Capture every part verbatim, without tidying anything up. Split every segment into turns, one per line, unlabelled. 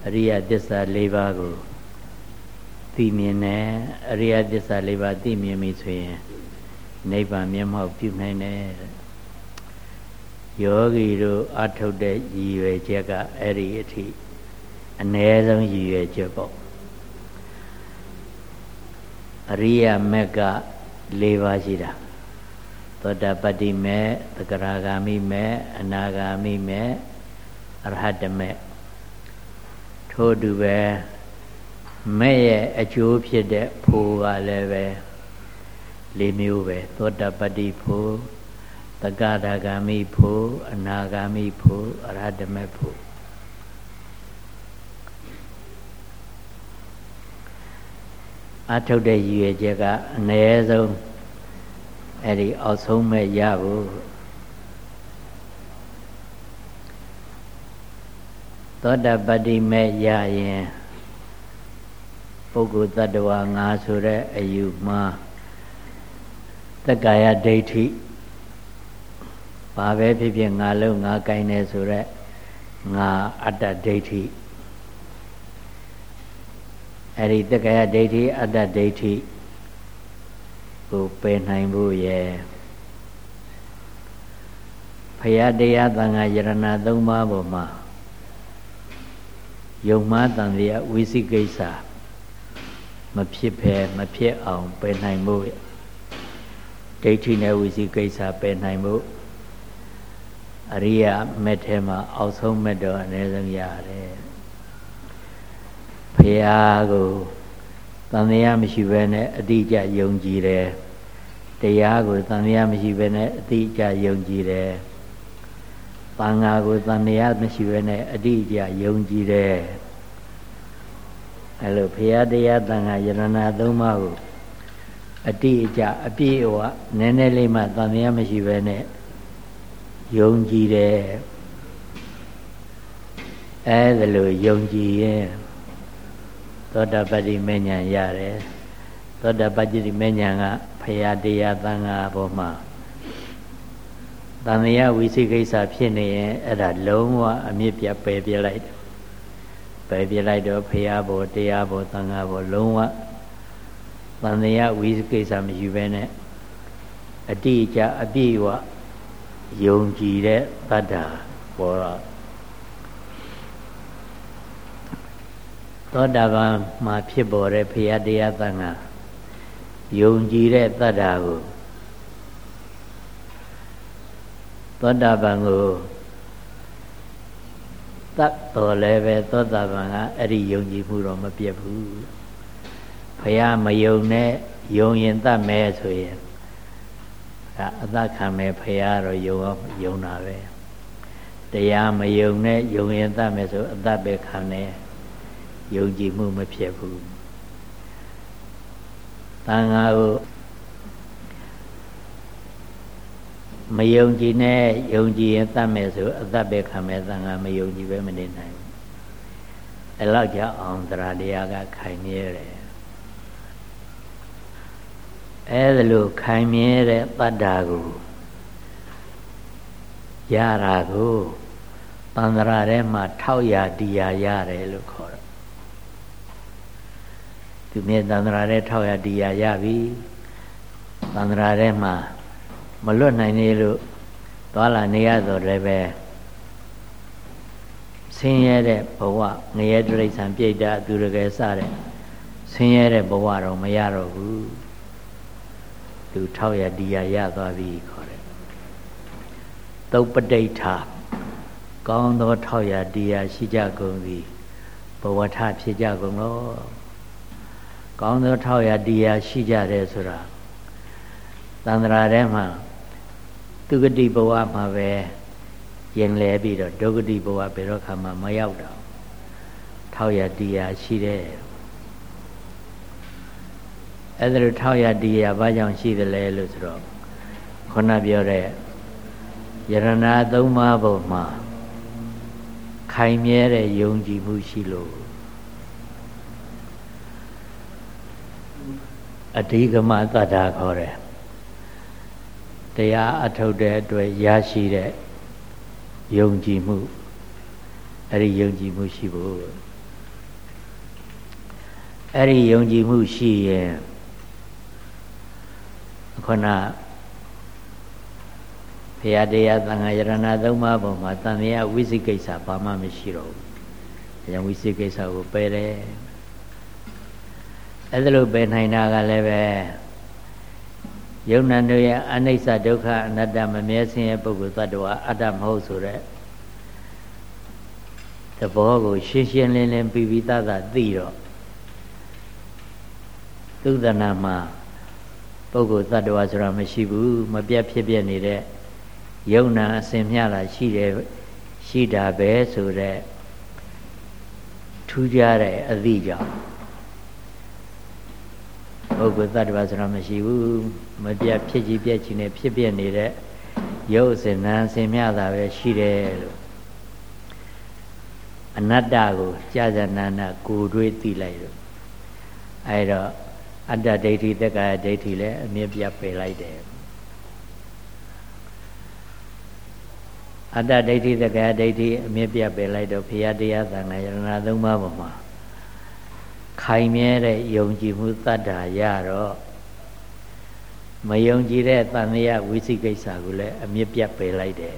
အရိယသစ္စာ၄ပါးကိုသိမြင်တယ်အရိယသစ္စာ၄ပါးသိမြင်ပြီဆိုရင်နိဗ္ဗာန်မျက်မှောက်ပြုနိုင်တယ်ယောဂီတို့အထုတ်တဲ့ရည်ရွယ်ချက်ကအဲ့ဒီအထိအ ਨੇ ဆုံးရည်ရွယ်ချက်ပေါ့အရိယမက်က၄ပါးရှိတာသောတာပတ္တိမေသဂရဂါမိမေအနာဂါမိမေအရဟတမေထို့တူပဲမဲ့ရဲ့အကျိုးဖြစ်တဲ့ဖို့ကလည်းပဲ၄မျိုးပဲသောတာပတ္တိဖို့သဂရဂါမိဖို့အနာဂါမိဖို့အရဟတမေဖို့အထုတ်တဲ့ရည်ရွယ်ချက်ကအနည်းဆုံးအဲ့ဒီအောက်ဆုံးမဲ့ရဖို့သောတာပတ္တိမဲ့ရရင်ပုဂ္ဂိုလ်တ attva ငါဆိုတဲ့အယူမှာတက္ကာယဒိဋ္ဌိဘာပဲဖြစ်ဖြစ်ငါလုံးငါကိုင်းနေဆိုတဲ့ငါအတ္တဒိဋ္ဌိအဲ့ဒီတက္ကာယဒိဋ္ဌိအတ္တဒိဋ္ဌိကိုပယ်နိုင်ဖို့ရဲ့ဘုရားတရားသံဃာယရဏသုံးပါးပေါ်မှာယုံမှားတန်တရားဝိသိကိစ္စမဖြစ်ဖဲမဖြစ်အောင်ပယ်နိုင်ဖို့ဒိဋ္ဌိနဲ့ဝိသိကိစ္စပယ်နိုင်ဖို့အရိယာမက်ထဲမှာအောက်ဆုံးမက်တော့အနည်းဆုံးရတယ်ဘုရားကိုတန်တရားမရှိဘဲနဲ့အတိအကျယုံကြည်တယ်တရားကိုတန်တရားမရှိဘဲနဲ့အတိအကျယုံကြည်တယ်သံဃာကိုတန်တရားမရှိဘဲနဲ့အတိအကျယုံကြည်တယ်အဲ့လိုဘုရားတရားသံဃာယရဏသုံးပါးကိုအတိအကျအပြည့်အဝနည်းနည်းလေးမှတန်တရားမရှိဘဲနဲ့ယုံကြည်တယ်အဲ့ဒါလိုယုံကြည်ရင်သောတာပတ္တိမေညာရတယ်သောတာပတ္တိမေညာကဘုရားတရားသံဃာဘောမှာတန်မြတ်ဝိသိကိစ္စဖြစ်နေရင်အဲ့ဒါလုံးဝအမြင့်ပြပယ်ပြလိုက်တယ်ပယ်ပြလိုက်တော့ဘုရားဘောတရားဘောသံဃာဘောလုံးဝတန်မြတ်ဝိသိကိစ္စမရှိဘဲနဲ့အတိအကျအပြည့်အဝယုံကြည်တဲ့တတ္တာပေါ်တော့သောတာပန်မှာဖြစ်ပေါ်တဲ့ဘုရားတရားသံဃာယုံကြည်တဲ့တတ္တာကိုသောတာပန်ကိုတတ်တော်လည်းပဲသောတာပန်ကအဲ့ဒီယုံကြည်မှုတော့မပြတ်ဘူးဘုရားမယုံနဲ့ယုံရင်တတ်မယ်ဆိုရင်ဒါအသက်ခံမယ်ဘုရားတော့ယုံအောင်ယုံတာပဲတရားမယုံနဲ့ယုံရင်တတ်မယ်ဆိုအသက်ပဲခံတယ်ယုံကြည်မှုမဖြစ်ဘူးတန်ဃာကိုမယုံကြည်နဲ့ယုံကြည်ရင်တတ်မယ်ဆိုအသက်ပဲခံမယ်တန်ဃာမယုံကြည်ပဲမနေနိုင်ဘူးအဲ့လောက်ကြောင့်အောင်တရားတရားကခိုင်မြဲတယ်အဲ့ဒါလို့ခိုင်မြဲတဲ့တတ္တာကိုရတာကိုတန်ត្រာထဲမှာထောက်ရတရားရတယ်လို့ခေါ်တယ်ဒီနေ့တန်ត្រာထဲထောက်ရတရားရပြီတန်ត្រာထဲမှာမလွတ်နိုင်နေလို့သွားလာနေရတော့လည်းပဲဆင်းရဲတဲ့ဘဝငရဲတိရစ္ဆာန်ပြိတ္တာသူရကယ်စတဲ့ဆင်းရဲတဲ့ဘဝတော့မရတော့ဘူးသူထောက်ရတရားရသွားပြီခေါ်တယ်သုပ္ပဋိဋ္ဌာကောင်းသောထောက်ရတရားရှိကြကုန်သည်ဘဝထဖြစ်ကြကုန်လောကောင်းသောထောက်ရတရားရှိကြတယ်ဆိုတာသန္တရာထဲမှာသူဂတိဘဝမှာပဲရင်လဲပြီးတော့ဒုက္ခတိဘဝဘယ်တော့ခါမှမရောက်တော့ထောက်ရတရားရှိတယ်အဲ့ဒါလို့ထောက်ရတရားဘာကြောင့်ရှိသလဲလို့ဆိုတော့ခုနပြောတဲ့ယရဏသုံးပါးပေါ်မှာခိုင်မြဲတဲ့ယုံကြည်မှုရှိလို့အဓိကမသတ္တာခေါ်တယ်တရားအထုတ်တဲ့အတွက်ရရှိတဲ့ယုံကြည်မှုအဲ့ဒီယုံကြည်မှုရှိဖို့အဲ့ဒီယုံကြည်မှုရှိရင်ခုနဘုရားတရားသံဃာယရဏသုံးပါးပေါ်မှာတန်မြတ်ဝိသိကိစ္စဘာမှမရှိတော့ဘူး။အဲဝိသိကိစ္စကိုပယ်တယ်။အဲ့ဒါလို့ပယ်နိုင်တာကလည်းပဲယုံနာတို့ရဲ့အနိစ္စဒုက္ခအနတ္တမမြဲစင်းရဲ့ပုဂ္ဂိုလ်သတ္တဝါအတ္တမဟုတ်ဆိုတဲ့သဘောကိုရှင်းရှင်းလင်းလင်းပြီးပြီးသားသားသိတော့သုဒ္ဓနာမှာပုဂ္ဂိုလ်သတ္တဝါဆိုတာမရှိဘူးမပြတ်ဖြစ်ပြနေတဲ့ယုံနာအစဉ်မျှတာရှိတယ်ရှိတာပဲဆိုတဲ့ထူးခြားတဲ့အသည့်ကြောင့်ပုဂ္ဂိုလ်သတ္တဝါဆိုတာမရှိဘူးမပြတ်ဖြစ်ကြည့်ပြက်ချင်နေဖြစ်ပြနေတဲ့ယုတ်စင်နာအစဉ်မျှတာပဲရှိတယ်လို့အနတ္တကိုကြာကြာနာနာကိုယ်တွေးသိလိုက်လို့အဲဒါအတ္တဒိဋ္ဌိသက္ကာယဒိဋ္ဌိလည်းအမြဲပြတ်ပယ်လိုက်တယ်အတ္တဒိဋ္ဌိသက္ကာယဒိဋ္ဌိအမြဲပြတ်ပယ်လိုက်တော့ဘုရားတရားသံဃာယရဏသုံးပါးပေါ်မှာခိုင်မြဲတဲ့ယုံကြည်မှုတတ္တာရတော့မယုံကြည်တဲ့သံဃာဝိသိကိစ္စကိုလည်းအမြဲပြတ်ပယ်လိုက်တယ်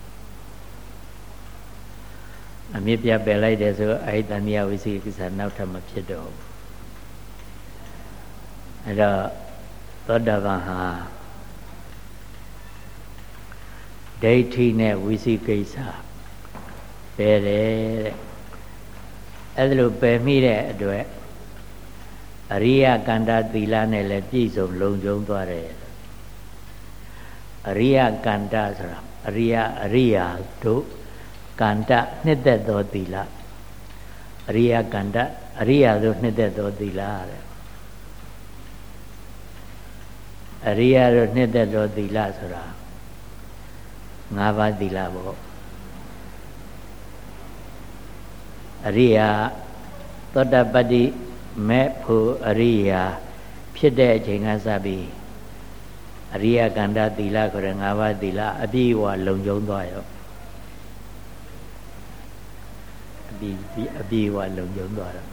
အမြဲပြတ်ပယ်လိုက်တယ်ဆိုအဲ့ဒီသံဃာဝိသိကိစ္စနောက်ထပ်မဖြစ်တော့ဘူးအဲ့တော့သောတာပန်ဟာဒိဋ္ဌိနဲ့ဝိသိကိစ္စပယ်တယ်တဲ့အဲ့ဒါလိုပယ်မိတဲ့အတွက်အရိယကန္တသီလနဲ့လည်းပြည့်စုံလုံခြုံသွားတယ်အရိယကန္တဆိုတာအရိယအရိယာတို့ကန္တနှစ်သက်သောသီလအရိယကန္တအရိယာတို့နှစ်သက်သောသီလတဲ့အရိယာတို့နှစ်သက်သောသီလဆိုတာငါးပါးသီလပေါ့အရိယာသောတပတ္တိမေဖို့အရိယာဖြစ်တဲ့အချိန်ကစပြီးအရိယကန္တသီလခေါ်တဲ့ငါးပါးသီလအပြည့်အဝလုံခြုံသွားရောအပြည့်အပြည့်အဝလုံခြုံသွားတော့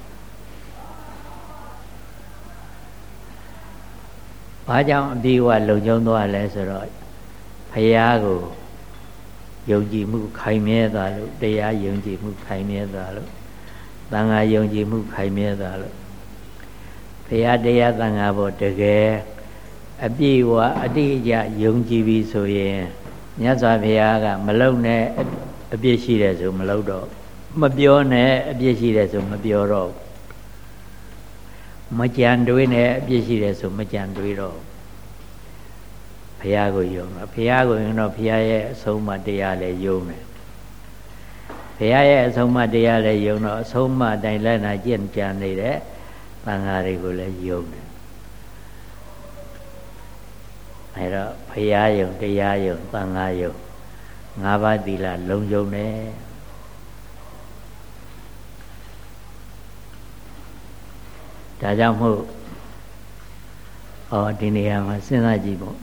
ဘာကြောင့်အပြည့်အဝလုံခြုံသွားလဲဆိုတော့ဘုရားကိုယုံကြည်မှုခိုင်မြဲသွားလို့တရားယုံကြည်မှုခိုင်မြဲသွားလို့သံဃာယုံကြည်မှုခိုင်မြဲသွားလို့ဘုရားတရားသံဃာဘောတကယ်အပြည့်အဝအတိအကျယုံကြည်ပြီဆိုရင်မြတ်စွာဘုရားကမလုံနဲ့အပြည့်ရှိတယ်ဆိုမလုံတော့မပြောနဲ့အပြည့်ရှိတယ်ဆိုမပြောတော့မကြံတွေးနဲ့အပြည့်ရှိတယ်ဆိုမကြံတွေးတော့ဘုရားကိုယုံတော့ဘုရားကိုယုံတော့ဘုရားရဲ့အဆုံးအမတရားလည်းယုံတယ်ဘုရားရဲ့အဆုံးအမတရားလည်းယုံတော့အဆုံးအမတိုင်းလည်းနာကျင့်ကြံနေတဲ့သံဃာတွေကိုလည်းယုံတယ်အဲတော့ဘုရားယုံတရားယုံသံဃာယုံငါးပါးသီလလုံယုံတယ်ဒါကြောင့်မို့ဩဒီနေရာမှာစဉ်းစားကြည့်ပေါ့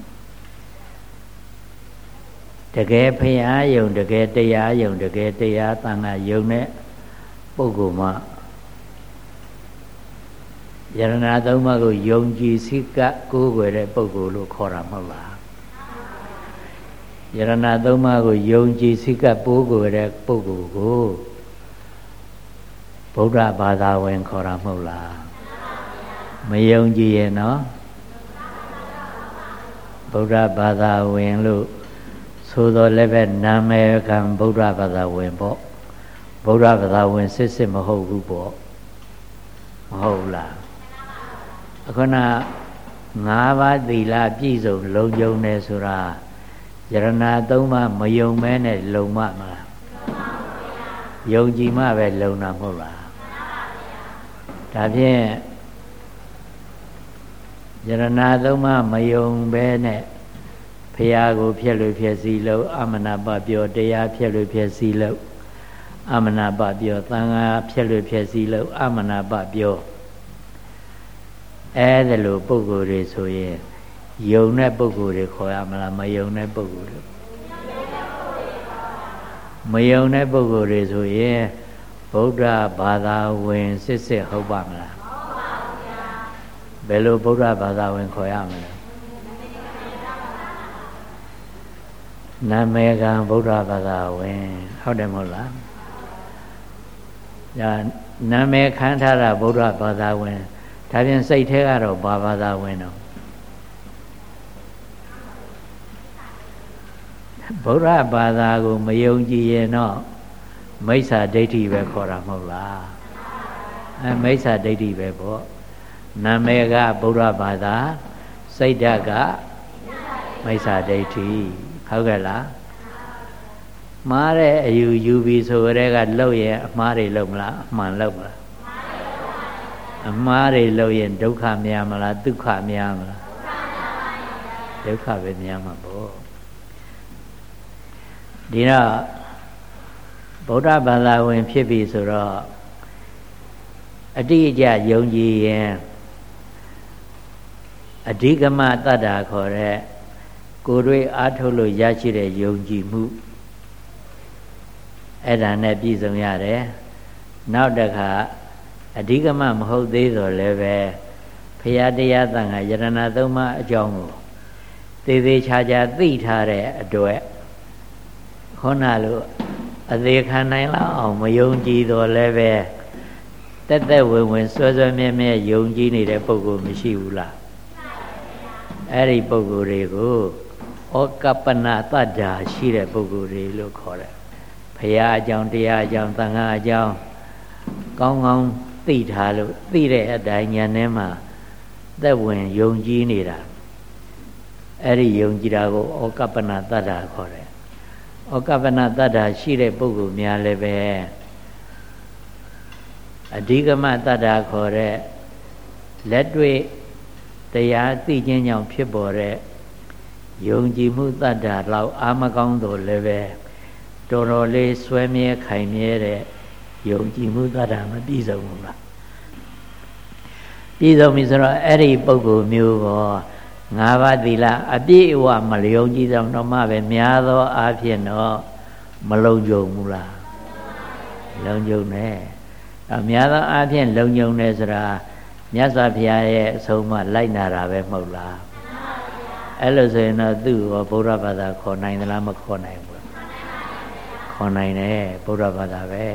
တကယ်ဘုရားယုံတကယ်တရားယုံတကယ်တရားသံဃာယုံတဲ့ပုဂ္ဂိုလ်မှာယရဏသုံးပါးကိုယုံကြည်စိတ်ကကိုးကွယ်တဲ့ပုဂ္ဂိုလ်လို့ခေါ်တာမဟုတ်လားယရဏသုံးပါးကိုယုံကြည်စိတ်ကပိုးကွယ်တဲ့ပုဂ္ဂိုလ်ကိုဗုဒ္ဓဘာသာဝင်ခေါ်တာမဟုတ်လားမယုံကြည်ရင်နော်ဗုဒ္ဓဘာသာဝင်လို့ဆိုတော့လည်းပဲနာမည်ကံဗုဒ္ဓဘာသာဝင်ပေါ့ဗုဒ္ဓဘာသာဝင်စစ်စစ်မဟုတ်ဘူးပေါ့မဟုတ်လားအခုနငါးပါးသီလပြည့်စုံလုံခြုံတယ်ဆိုတာယရဏသုံးပါးမယုံမဲနဲ့လုံမမလားယုံကြည်မှပဲလုံတာမဟုတ်လားဒါဖြင့်ယရဏသုံးပါးမယုံပဲနဲ့ဘုရားကိုဖြက်လို့ဖြက်စီလို့အမနာပပြောတရားဖြက်လို့ဖြက်စီလို့အမနာပပြောသံဃာဖြက်လို့ဖြက်စီလို့အမနာပပြောအဲဒါလိုပုဂ္ဂိုလ်တွေဆိုရင်ယုံတဲ့ပုဂ္ဂိုလ်တွေခေါ်ရမလားမယုံတဲ့ပုဂ္ဂိုလ်တွေမယုံတဲ့ပုဂ္ဂိုလ်တွေဆိုရင်ဗုဒ္ဓဘာသာဝင်စစ်စစ်ဟုတ်ပါမလားဘယ်လိုဗုဒ္ဓဘာသာဝင်ခေါ်ရမလဲနာမည်ကံဗုဒ္ဓဘာသာဝင်ဟုတ်တယ်မဟုတ်လားဒါနာမည်ခံထားတာဗုဒ္ဓဘာသာဝင်ဒါပြင်စိတ်ထဲကတော့ဘာဘာသာဝင်တော့ဗုဒ္ဓဘာသာကိုမယုံကြည်ရင်တော့မိစ္ဆာဒိဋ္ဌိပဲခေါ်တာမဟုတ်လားအဲမိစ္ဆာဒိဋ္ဌိပဲပေါ့နာမည်ကဗုဒ္ဓဘာသာစိတ်ဓာတ်ကမိစ္ဆာဒိဋ္ဌိဟုတ်ကဲ့လားမှားတဲ့အယူယူပြီးဆိုရဲကလှုပ်ရင်အမှားတွေလှုပ်မလားအမှန်လှုပ်မလားအမှားတွေလှုပ်ရင်ဒုက္ခများမလားဒုက္ခများမလားဒုက္ခပဲများမှာပေါ့ဒီတော့ဗုဒ္ဓဘာသာဝင်ဖြစ်ပြီဆိုတော့အတိအကျယုံကြည်ရင်အဓိကမတတ္တာခေါ်တဲ့ကိုယ်တွေ့အားထုတ်လို့ရရှိတဲ့ယုံကြည်မှုအဲ့ဒါနဲ့ပြည့်စုံရတယ်နောက်တစ်ခါအဓိကမမဟုတ်သေးတော့လည်းပဲဘုရားတရားသံဃာယရဏသုံးပါးအကြောင်းကိုသေသေးချာချာသိထားတဲ့အတွက်ခေါဏလိုအသေးခံနိုင်လောက်အောင်မယုံကြည်တော့လည်းပဲတက်တက်ဝင်ဝင်ဆွဲဆွဲမြဲမြဲယုံကြည်နေတဲ့ပုဂ္ဂိုလ်မရှိဘူးလားအဲ့ဒီပုဂ္ဂိုလ်တွေကိုဩကပ္ပနာတတ္တာရှိတဲ့ပုဂ္ဂိုလ်တွေလို့ခေါ်တယ်ဘုရားအကြောင်းတရားအကြောင်းသံဃာအကြောင်းကောင်းကောင်းသိထားလို့သိတဲ့အတိုင်းဉာဏ်ထဲမှာသက်ဝင်ယုံကြည်နေတာအဲ့ဒီယုံကြည်တာကိုဩကပ္ပနာတတ္တာခေါ်တယ်ဩကပ္ပနာတတ္တာရှိတဲ့ပုဂ္ဂိုလ်များလည်းပဲအဓိကမတတ္တာခေါ်တဲ့လက်တွေ့တရားသိခြင်းကြောင့်ဖြစ်ပေါ်တဲ့ယုံကြည်မှုတတ္တာလောက်အာမကောင်းတော့လည်းပဲတော်တော်လေးဆွဲမြဲခိုင်မြဲတဲ့ယုံကြည်မှုတတ္တာမပြည့်စုံဘူးလားပြည့်စုံပြီဆိုတော့အဲ့ဒီပုဂ္ဂိုလ်မျိုးကောငါးပါးသီလအပြည့်အဝမလျော်ကြည်ဆောင်တော့မှပဲများသောအားဖြင့်တော့မလုံခြုံဘူးလားလုံခြုံတယ်အများသောအားဖြင့်လုံခြုံတယ်ဆိုတာမြတ်စွာဘုရားရဲ့အဆုံးအမလိုက်နာတာပဲမဟုတ်လားအဲ့လိုဆိုရင်တော့သူ့ကိုဗုဒ္ဓဘာသာခေါ်နိုင်သလားမခေါ်နိုင်ဘူးခေါ်နိုင်တယ်ဗုဒ္ဓဘာသာပဲ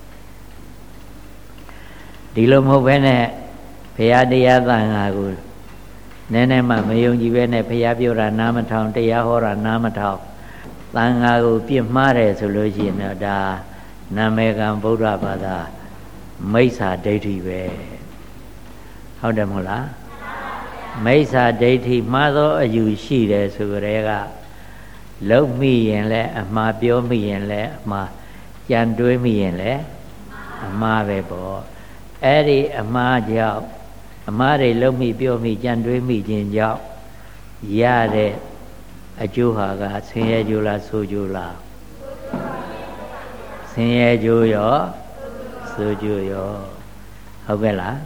ဒီလိုမဟုတ်ဘဲနဲ့ဘုရားတရားသံဃာကိုနည်းနည်းမှမယုံကြည်ပဲနဲ့ဘုရားပြောတာနားမထောင်တရားဟောတာနားမထောင်သံဃာကိုပြစ်မှားတယ်ဆိုလို့ရှိရင်တော့ဒါနာမည်ကံဗုဒ္ဓဘာသာမိစ္ဆာဒိဋ္ဌိပဲဟုတ်တယ်မဟုတ်လားမိစ္ဆာဒိဋ္ဌိမှားသောအယူရှိတယ်ဆိုကြတဲ့ကလုံးမိရင်လည်းအမှားပြောမိရင်လည်းအမှားကြံတွေးမိရင်လည်းအမှားပဲပေါ့အဲ့ဒီအမှားကြောင့်အမှားတွေလုံးမိပြောမိကြံတွေးမိခြင်းကြောင့်ရတဲ့အကျိုးဟာကဆင်းရဲကျိုးလားဆိုးကျိုးလားဆင်းရဲကျိုးရောဆိုးကျိုးရောဟုတ်ကဲ့လား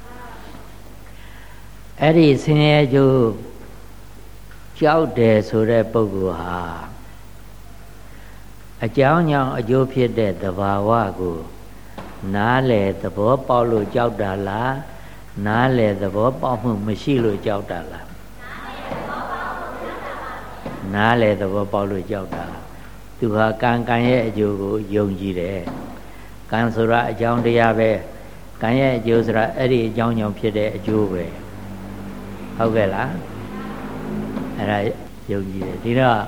အဲ့ဒီဆင်းရဲကျိုးကြောက်တယ်ဆိုတဲ့ပုဂ္ဂိုလ်ဟာအကြောင်းကြောင့်အကျိုးဖြစ်တဲ့သဘာဝကိုနားလေသဘောပေါက်လို့ကြောက်တာလားနားလေသဘောပေါက်မှုမရှိလို့ကြောက်တာလားနားလေသဘောပေါက်လို့ကြောက်တာသူဟာကံကံရဲ့အကျိုးကိုယုံကြည်တယ်ကံဆိုတာအကြောင်းတရားပဲကံရဲ့အကျိုးဆိုတာအဲ့ဒီအကြောင်းကြောင့်ဖြစ်တဲ့အကျိုးပဲဟုတ်ကဲ့လားအဲ့ဒါယုံကြည်တယ်ဒီတော့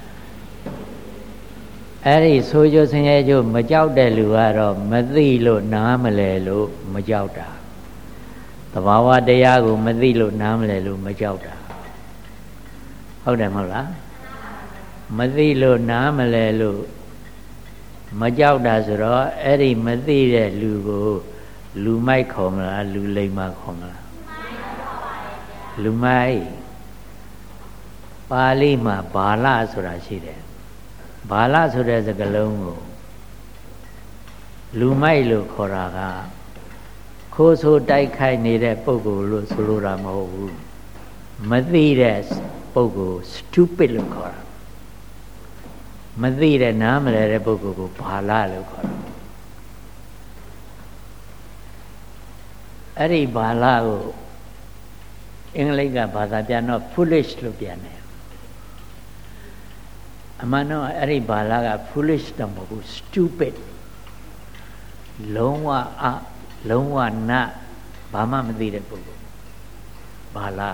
အဲ့ဒီဆိုးကျိုးဆင်းရဲကျိုးမကြောက်တဲ့လူကတော့မသိလို့နားမလဲလို့မကြောက်တာသဘာဝတရားကိုမသိလို့နားမလဲလို့မကြောက်တာဟုတ်တယ်မဟုတ်လားမသိလို့နားမလဲလို့မကြောက်တာဆိုတော့အဲ့ဒီမသိတဲ့လူကိုလူမိုက်ခေါ်မလားလူလိမ္မာခေါ်မလားလူမိုက်ပါဠိမှာဘာလဆိုတာရှိတယ်ဘာလဆိုတဲ့စကားလုံးကိုလူမိုက်လို့ခေါ်တာကခိုးဆိုးတိုက်ခိုက်နေတဲ့ပုဂ္ဂိုလ်လို့ဆိုလိုတာမဟုတ်ဘူးမသိတဲ့ပုဂ္ဂိုလ် stupid လို့ခေါ်တာမသိတဲ့နားမလဲတဲ့ပုဂ္ဂိုလ်ကိုဘာလလို့ခေါ်တာအဲ့ဒီဘာလကိုအင်္ဂလိပ်ကဘာသာပြန်တော့ foolish လို့ပြန်တယ်အမှန်တော့အဲ့ဒီဘာလာက foolish တော့မဟုတ်ဘူး stupid လုံးဝအလုံးဝနဘာမှမသိတဲ့ပုဂ္ဂိုလ်ဘာလာ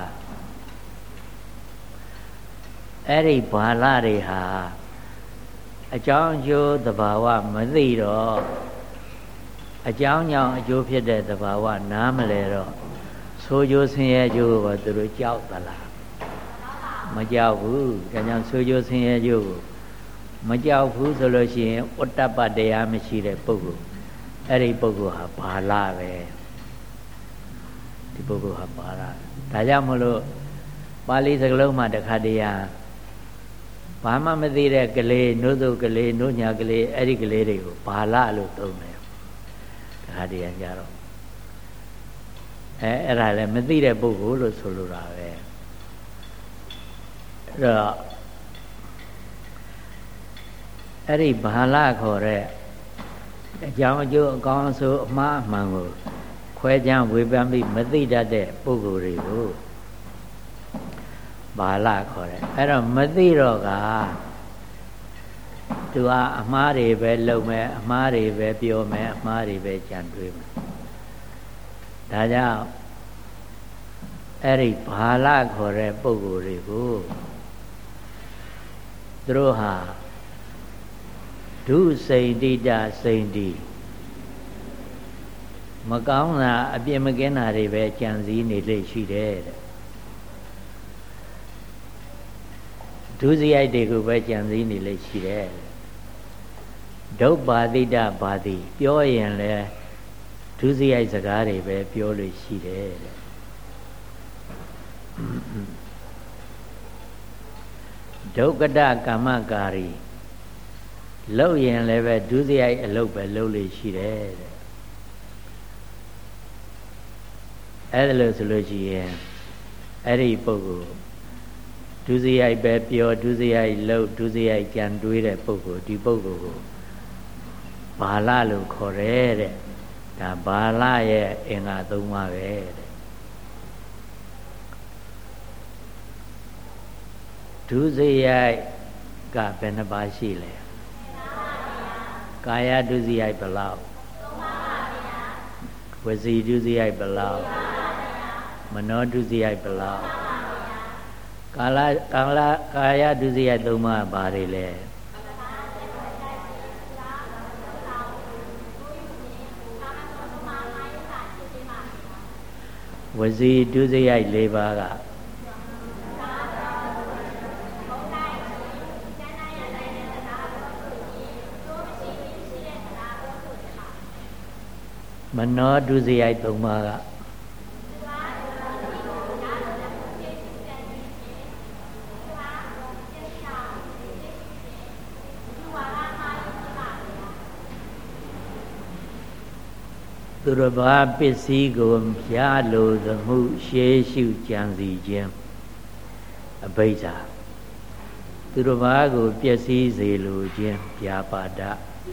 အဲ့ဒီဘာလာတွေဟာအကြောင်းအကျိုးသဘာဝမသိတော့အကြောင်းကြောင့်အကျိုးဖြစ်တဲ့သဘာဝနားမလဲတော့ဆိုးကျိုးဆင်းရဲကျိုးကိုသူတို့ကြောက်သလားမကြောက်ဘူးဒါကြောင့်ဆိုးကျိုးဆင်းရဲကျိုးကိုမကြောက်ဘူးဆိုလို့ရှိရင်ဥတ္တပတရားမရှိတဲ့ပုဂ္ဂိုလ်အဲ့ဒီပုဂ္ဂိုလ်ဟာဘာလာပဲဒီပုဂ္ဂိုလ်ဟာဘာလာဒါကြောင့်မလို့ပါဠိစကားလုံးမှာတခါတည်းဟာဘာမှမသိတဲ့ကလေးနို့စုကလေးနို့ညာကလေးအဲ့ဒီကလေးတွေကိုဘာလာလို့သုံးတယ်တခါတည်းကြတော့အဲအဲ့ဒါလည်းမသိတဲ့ပုဂ္ဂိုလ်လို့ဆိုလိုတာပဲအဲ့တော့အဲ့ဒီဘာလာခေါ်တဲ့အကြောင်းအကျိုးအကောင်းအဆိုးအမှားအမှန်ကိုခွဲခြားဝေဖန်ပြီးမသိတတ်တဲ့ပုဂ္ဂိုလ်တွေကိုဘာလာခေါ်တယ်အဲ့တော့မသိတော့ကသူကအမှားတွေပဲလုပ်မယ်အမှားတွေပဲပြောမယ်အမှားတွေပဲကြံတွေးမယ်ဒါကြောင့်အဲ့ဒီဘာလာခေါ်တဲ့ပုဂ္ဂိုလ်တွေကိုသူတို့ဟာဒုစိန်တိတစိန်တိမကောင်းတာအပြစ်မကင်းတာတွေပဲကြံစည်နေလေရှိတယ်တဲ့ဒုစရိုက်တွေကိုပဲကြံစည်နေလေရှိတယ်ဒုပါတိတပါတိပြောရင်လည်းဒုစရိုက်စကားတွေပဲပြောလို့ရှိတယ်တဲ့ဒုက္ကတကာမကာရီလှုပ်ရင်လည်းပဲဒုစရိုက်အလုပ်ပဲလုပ်လို့ရှိတယ်တဲ့အဲ့ဒါလို့ဆိုလို့ရှိရင်အဲ့ဒီပုဂ္ဂိုလ်ဒုစရိုက်ပဲပြောဒုစရိုက်လှုပ်ဒုစရိုက်ကြံတွေးတဲ့ပုဂ္ဂိုလ်ဒီပုဂ္ဂိုလ်ကိုဘာလလို့ခေါ်တယ်တဲ့ဒါဘာလရဲ့အင်္ဂါသုံးပါးပဲတဲ့ဒုစရိုက်ကဘယ်နှပါးရှိလဲကာယဒုစရိုက်ဘယ်လောက်ဝစီဒုစရိုက်ဘယ်လောက်မနောဒုစရိုက်ဘယ်လောက်ကာလကာလကာယဒုစရိုက်သုံးပါးဘာတွေလဲဝစီဒုစရိုက်၄ပါးကမနောဒုစရိုက်သုံးပါးကသူတစ်ပါးပစ္စည်းကိုရလိုသမှုရှေးရှုကြံစီခြင်းအဘိဓါသူတစ်ပါးကိုပျက်စီးစေလိုခြင်းဗျာပါဒ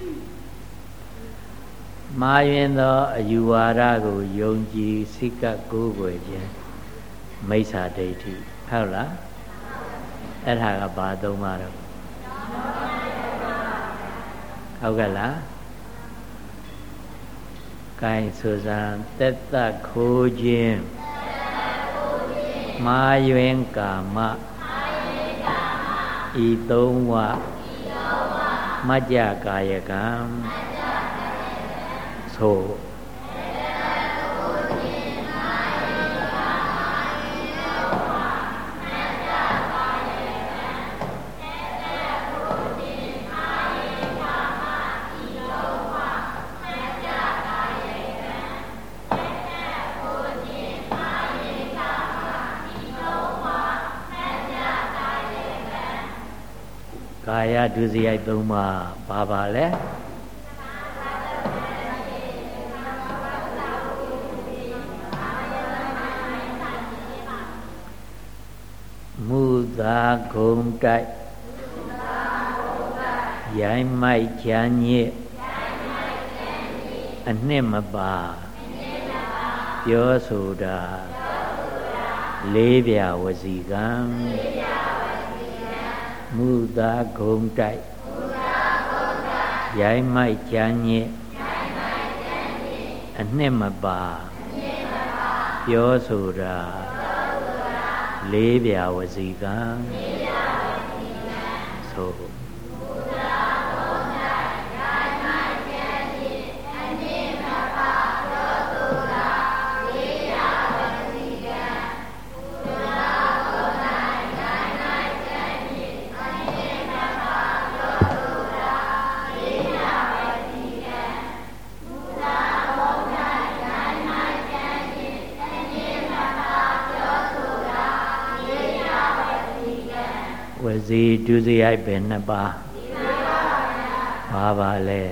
မာရင်သောအယူဝါဒကိုယုံကြည်စိတ်ကကိုးကွယ်ခြင်းမိစ္ဆာဒိဋ္ဌိဟုတ်လားအဲ့ဒါကဘာသုံးပါတော့ဟုတ်ကဲ့လားကိုင်ဆိုစံသက်သက်ခိုးခြင်းမာယွင်ကာမဤသုံးဝမจจကာယကံဆိုကာယဒုစရိုက်သုံးပါးဘာပါလဲမူသာဂုံတိုက်ရိုင်းမိုက်ချမ်းညစ်အနှစ်မပါပြောဆိုတာလေးပြဝစီကံမူသာဂုံတိုက်ရိုင်းမိုက်ချမ်းညစ်အနှစ်မပါပြောဆိုတာလေးပြဝစီကံဆိုဝစီဒုစရိုက်ပဲနှစ်ပါးပါပါလဲ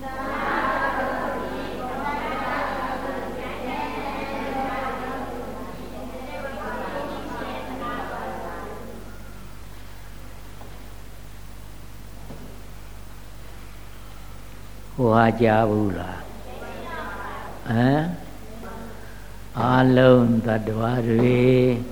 ဟိုဟာကြားဘူးလားဟမ်အလုံးသတ္တဝါတွေ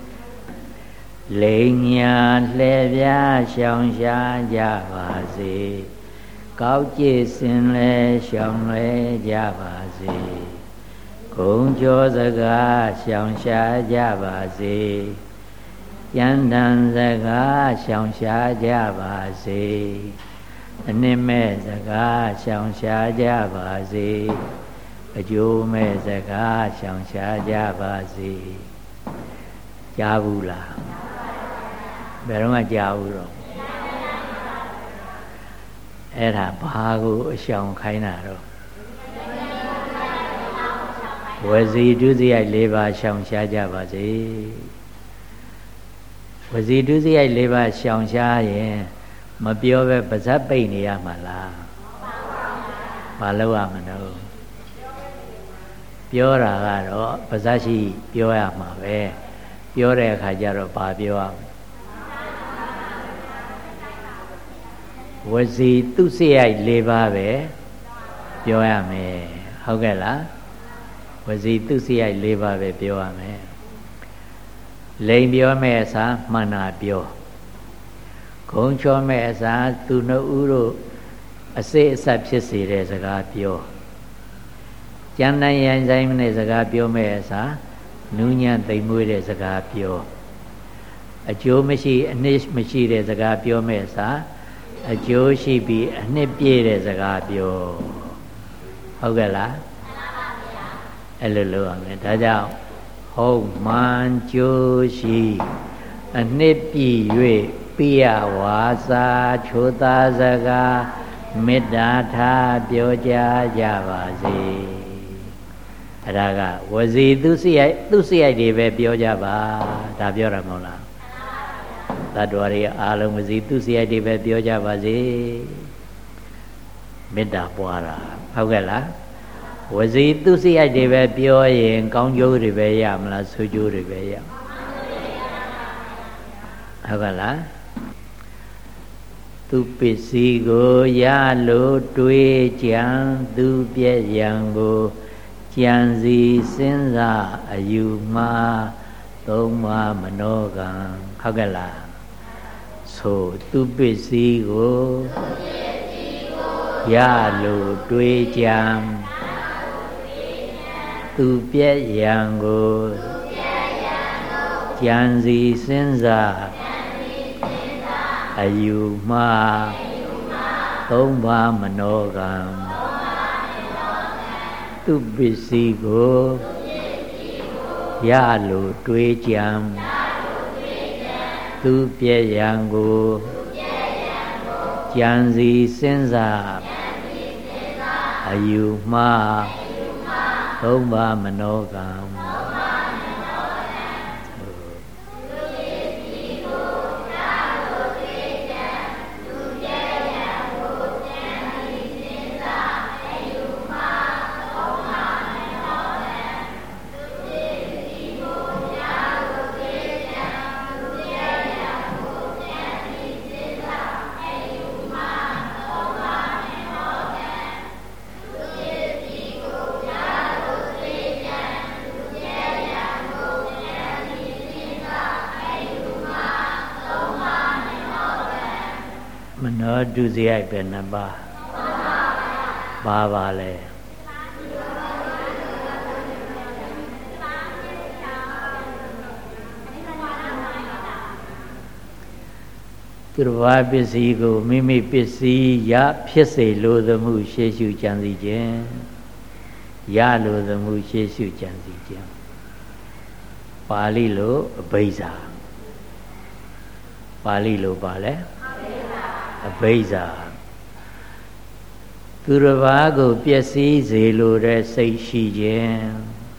လိမ်ညာလှဲ့ပြားရှောင်ရှားကြပါစေကောက်ကြည်စင်လဲရှောင်လဲကြပါစေဂုံကျော်စကားရှောင်ရှားကြပါစေကျမ်းတန်စကားရှောင်ရှားကြပါစေအနှစ်မဲ့စကားရှောင်ရှားကြပါစေအကျိုးမဲ့စကားရှောင်ရှားကြပါစေကြားဘူးလားဘယ်တော့မှကြားဘူးတော့အဲ့ဒါဘာကိုအရှောင်ခိုင်းတာတော့ဝစီဒုစရိုက်၄ပါးရှောင်ရှားကြပါစေဝစီဒုစရိုက်၄ပါးရှောင်ရှားရင်မပြောပဲပါဇက်ပိတ်နေရမှာလားမလုပ်ရမလို့ပြောတာကတော့ပါဇက်ရှိပြောရမှာပဲပြောတဲ့အခါကျတော့ဘာပြောရမလဲဝစီသူစရိုက်၄ပါးပဲပြောရမယ်ဟုတ်ကဲ့လားဝစီသူစရိုက်၄ပါးပဲပြောရမယ်လိန်ပြောမဲ့အစားမှန်တာပြောဂုံချောမဲ့အစားသူနှစ်ဦးတို့အစိအဆက်ဖြစ်စေတဲ့စကားပြောကျန်တဲ့ရန်ဆိုင်နဲ့စကားပြောမဲ့အစားနူးညံ့သိမ်မွေးတဲ့စကားပြောအကျိုးမရှိအနှစ်မရှိတဲ့စကားပြောမဲ့အစားအကျိုးရှိပြီးအနှစ်ပြည့်တဲ့စကားပြောဟုတ်ကဲ့လားအဲ့လိုလုပ်ရမယ်ဒါကြောင့်ဟုတ်မှန်ကျိုးရှိအနှစ်ပြည့်၍ပိယဝါစာချိုသာစကားမေတ္တာထားပြောကြကြပါစေအဲ့ဒါကဝစီသူစိယသူစိယတွေပဲပြောကြပါဒါပြောရမဟုတ်လားသတ္တဝါတွေအားလုံးဝစီသူစိယတွေပဲပြောကြပါစေမေတ္တာပွားတာဟုတ်ကဲ့လားဝစီသူစိယတွေပဲပြောရင်ကောင်းကျိုးတွေပဲရမလားဆိုးကျိုးတွေပဲရဟုတ်ကဲ့လားသူပစ္စည်းကိုရလို့တွေးကြံသူပြည့်ရန်ကိုကြံစီစဉ်းစားအယူမှားသုံးပါးမနောကံဟုတ်ကဲ့လားဆိုသူပစ္စည်းကိုရလို့တွေးကြံသူပြည့်ရန်ကိုကြံစီစဉ်းစားအယူမှားသုံးပါးမနောကံသူပစ္စည်းကိုရလို့တွေးကြံသူပြည့်ရန်ကိုကြံစီစဉ်းစားအယူမှားသုံးပါးမနောကံဒုစရိုက်ပဲနှစ်ပါးပါပါလေသူတစ်ပါးပစ္စည်းကိုမိမိပစ္စည်းရဖြစ်စေလိုသမှုရှေ့ရှုကြံစီခြင်းရလိုသမှုရှေ့ရှုကြံစီခြင်းပါဠိလိုအဘိဇ္ဇာပါဠိလိုပါလဲအဘိဇ္ဇာသူတစ်ပါးကိုပျက်စီးစေလိုတဲ့စိတ်ရှိခြင်း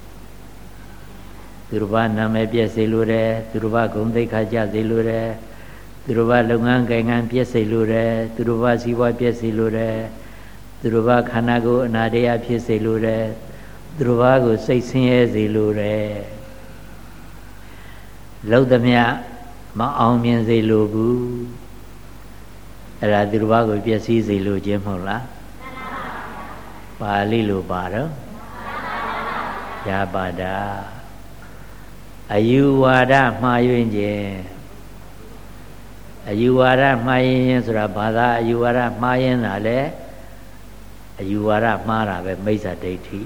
သူတစ်ပါးနာမည်ပျက်စေလိုတယ်သူတစ်ပါးဂုဏ်သိက္ခာကျစေလိုတယ်သူတစ်ပါးလုပ်ငန်းကိုင်ငန်းပျက်စေလိုတယ်သူတစ်ပါးစီးပွားပျက်စေလိုတယ်သူတစ်ပါးခန္ဓာကိုယ်အနာတရဖြစ်စေလိုတယ်သူတစ်ပါးကိုစိတ်ဆင်းရဲစေလိုတယ်လောက်သမျှမအောင်မြင်စေလိုဘူးအဲ့ဒါသူတစ်ပါးကိုပျက်စီးစေလိုခြင်းမဟုတ်လားပါဠိလိုပါတော့ရပါတာအယူဝါဒမှားယွင်းခြင်းအယူဝါဒမှားယွင်းခြင်းဆိုတာဘာသာအယူဝါဒမှားယွင်းတာလေအယူဝါဒမှားတာပဲမိစ္ဆာဒိဋ္ဌိ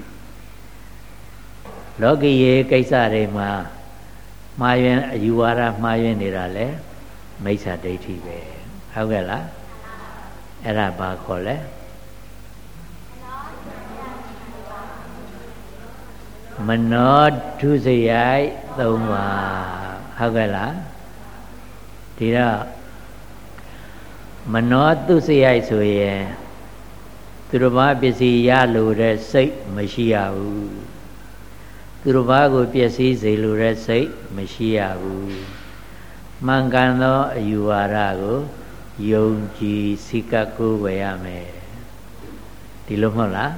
လောကီရေကိစ္စတွေမှာမှားယွင်းအယူဝါဒမှားယွင်းနေတာလေမိစ္ဆာဒိဋ္ဌိပဲဟုတ်ကဲ့လားအဲ့ဒါဘာခေါ်လဲမနောဒုစရိုက်သုံးပါဟုတ်ကဲ့လားဒီတော့မနောဒုစရိုက်ဆိုရင်သူတစ်ပါးပစ္စည်းရလို့တဲ့စိတ်မရှိရဘူးသူတစ်ပါးကိုပျက်စီးစေလိုတဲ့စိတ်မရှိရဘူးမှန်ကန်သောအယူဝါဒကိုယုံကြည်စိတ်ကကိုးဝယ်ရမယ်ဒီလိုမဟုတ်လား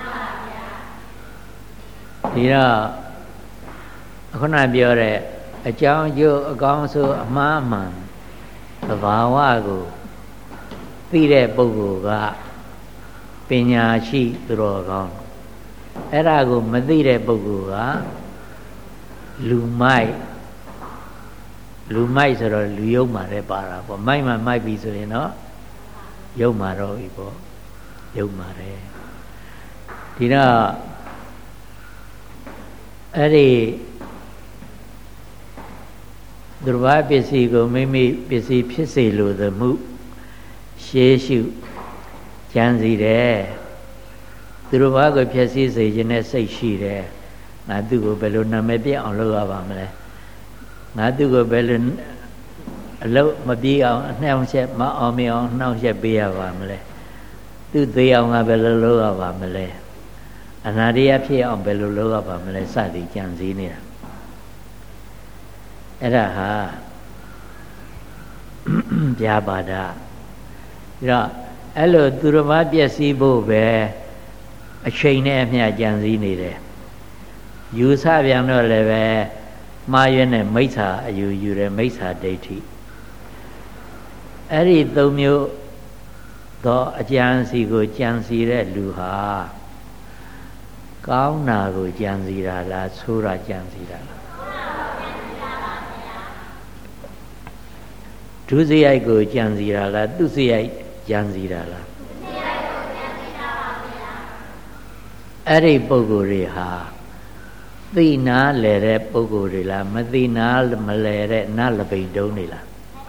ဒီတော့ခုနပြောတဲ့အကြောင်းကျိုးအကောင်းဆိုအမှားမှန်သဘာဝကိုသိတဲ့ပုဂ္ဂိုလ်ကပညာရှိသူတော်ကောင်းအဲ့ဒါကိုမသိတဲ့ပုဂ္ဂိုလ်ကလူမိုက်လူမိုက်ဆိုတော့လူယုံမာတဲ့ပါတာပေါ့မိုက်မှမိုက်ပြီဆိုရင်တော့ယုံမာတော့ပြီပေါ့ယုံမာတယ်ဒီတော့အဲ့ဒီသူတစ်ပါးပစ္စည်းကိုမိမိပစ္စည်းဖြစ်စေလိုသမှုရှေးရှုကြံစီတယ်သူတစ်ပါးကိုဖြစ်စေစေခြင်းနဲ့စိတ်ရှိတယ်ငါသူ့ကိုဘယ်လိုနာမည်ပြအောင်လုပ်ရပါမလဲငါသူ့ကိုဘယ်လိုအလုပ်မပြေးအောင်အနှောင့်အယှက်မအောင်မအောင်နှောင့်ယှက်ပေးရပါမလဲသူ့သေးအောင်ငါဘယ်လိုလုပ်ရပါမလဲအနာတရဖြစ်အောင်ဘယ်လိုလုပ်ရပါမလဲစသည်ကြံစည်နေတာအဲ့ဒါဟာပြာပါဒပြီးတော့အဲ့လိုသူတစ်ပါးပျက်စီးဖို့ပဲအချိန်နဲ့အမျှကြံစည်နေတယ်ယူဆပြန်တော့လည်းပဲမှားရွံ့တဲ့မိစ္ဆာအယူယူတယ်မိစ္ဆာဒိဋ္ဌိအဲ့ဒီသုံးမျိုးသောအကြံစီကိုကြံစီတဲ့လူဟာကောင်းတာကိုကြံစီတာလားဆိုးတာကြံစီတာလားဒုစရိုက်ကိုကြံစီတာလားသူစရိုက်ကြံစီတာလားအဲ့ဒီပုဂ္ဂိုလ်တွေဟာသိနာလဲတဲ့ပုဂ္ဂိုလ်တွေလားမသိနာမလဲတဲ့နလပိန်တုံးတွေလား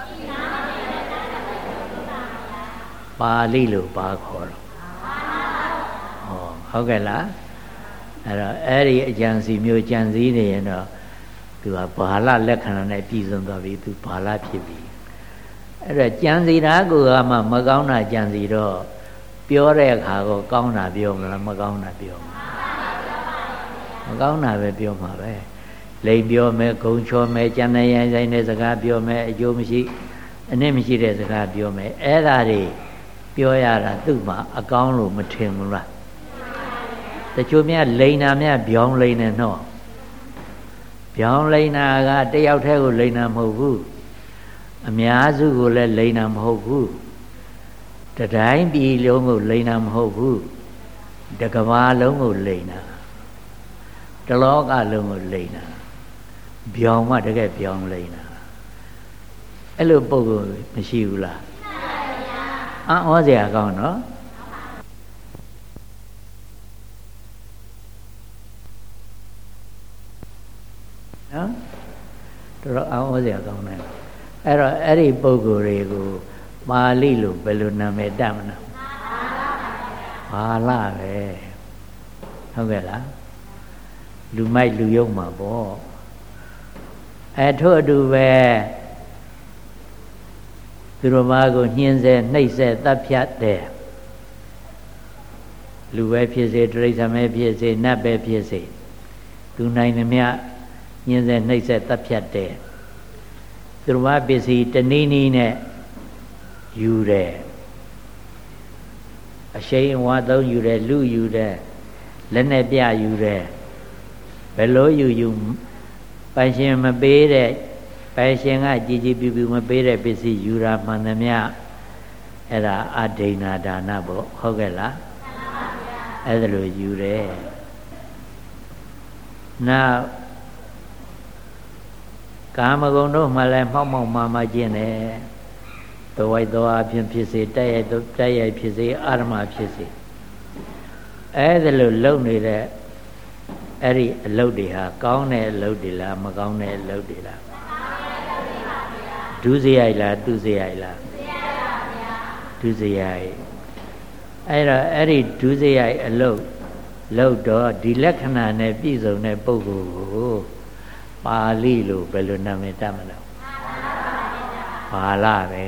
ပါဠိလိုပါခေါ်တော့ဟောဟုတ်ကဲ့လားအဲ့တော့အဲ့ဒီအကြံစီမျိုးကြံစည်နေရင်တော့သူကဘာလလက္ခဏာနဲ့ပြည်စုံသွားပြီသူဘာလဖြစ်ပြီအဲ့တော့ကြံစီတာကမှမကောင်းတာကြံစီတော့ပြောတဲ့အခါကိုကောင်းတာပြောမလားမကောင်းတာပြောမလားမကောင်းတာပဲပြောမှာပဲလိမ်ပြောမယ်ဂုံချောမယ်ကြံနေရဆိုင်တဲ့စကားပြောမယ်အကျိုးမရှိအနည်းမရှိတဲ့စကားပြောမယ်အဲ့ဒါတွေပြောရတာသူ့မှာအကောင်းလို့မထင်ဘူးလားတချို့များလိန်နာများပြောင်းလိန်နေတော့ပြောင်းလိန်နာကတယောက်တည်းကိုလိန်နာမဟုတ်ဘူးအများစုကိုလည်းလိန်နာမဟုတ်ဘူးတတိုင်းပြည်လုံးကိုလိန်နာမဟုတ်ဘူးတကဘာလုံးကိုလိန်နာတလောကလုံးကိုလိန်နာပြောင်းမှတကယ်ပြောင်းလိန်နာအဲ့လိုပုံကိုမရှိဘူးလားဟအံ့ဩစရာကောင်းနော်နော်တော်တော်အံ့ဩစရာကောင်းတယ်အဲ့တော့အဲ့ဒီပုဂ္ဂိုလ်တွေကိုပါဠိလိုဘယ်လိုနာမည်တတ်မလဲဘာလပဲဟုတ်ကဲ့လားလူမိုက်လူယုံမှာပေါ့အဲထို့အတူပဲသူတော်ဘာကိုညှင်းဆဲနှိပ်ဆဲတပ်ဖြတ်တယ်လူပဲဖြစ်စေတိရစ္ဆာန်ပဲဖြစ်စေနတ်ပဲဖြစ်စေသူနိုင်သမျှညှင်းဆဲနှိပ်ဆဲတပ်ဖြတ်တယ်သူတော်ဘာပစ္စည်းတနည်းနည်းနဲ့ယူတယ်အရှိန်အဝါသုံးယူတယ်လူယူတယ်လက်နဲ့ပြယူတယ်ဘယ်လိုယူယူပိုင်ရှင်မပေးတဲ့ပိုင်ရှင်ကကြည်ကြည်ပြူပြူမပေးတဲ့ပစ္စည်းယူတာမှန်သမျှအဲ့ဒါအဒိဏဒါနပေါ့ဟုတ်ကဲ့လားအဲ့ဒါလိုယူတယ်နောက်ကာမဂုဏ်တို့မှလည်းမှောက်မှောက်မှားမှားကျင့်တယ်တဝိုက်သောအဖြစ်ဖြစ်စေတက်ရိုက်တက်ရိုက်ဖြစ်စေအာရမဖြစ်စေအဲ့ဒါလိုလုံနေတဲ့အဲ့ဒီအလုပ်တွေဟာကောင်းတဲ့အလုပ်တွေလားမကောင်းတဲ့အလုပ်တွေလားဒုစရိုက်လားသူစရိုက်လားဒုစရိုက်အဲ့တော့အဲ့ဒီဒုစရိုက်အလုပ်လုပ်တော့ဒီလက္ခဏာနဲ့ပြည့်စုံတဲ့ပုဂ္ဂိုလ်ကိုပါဠိလိုဘယ်လိုနာမည်တတ်မလဲဘာလပဲ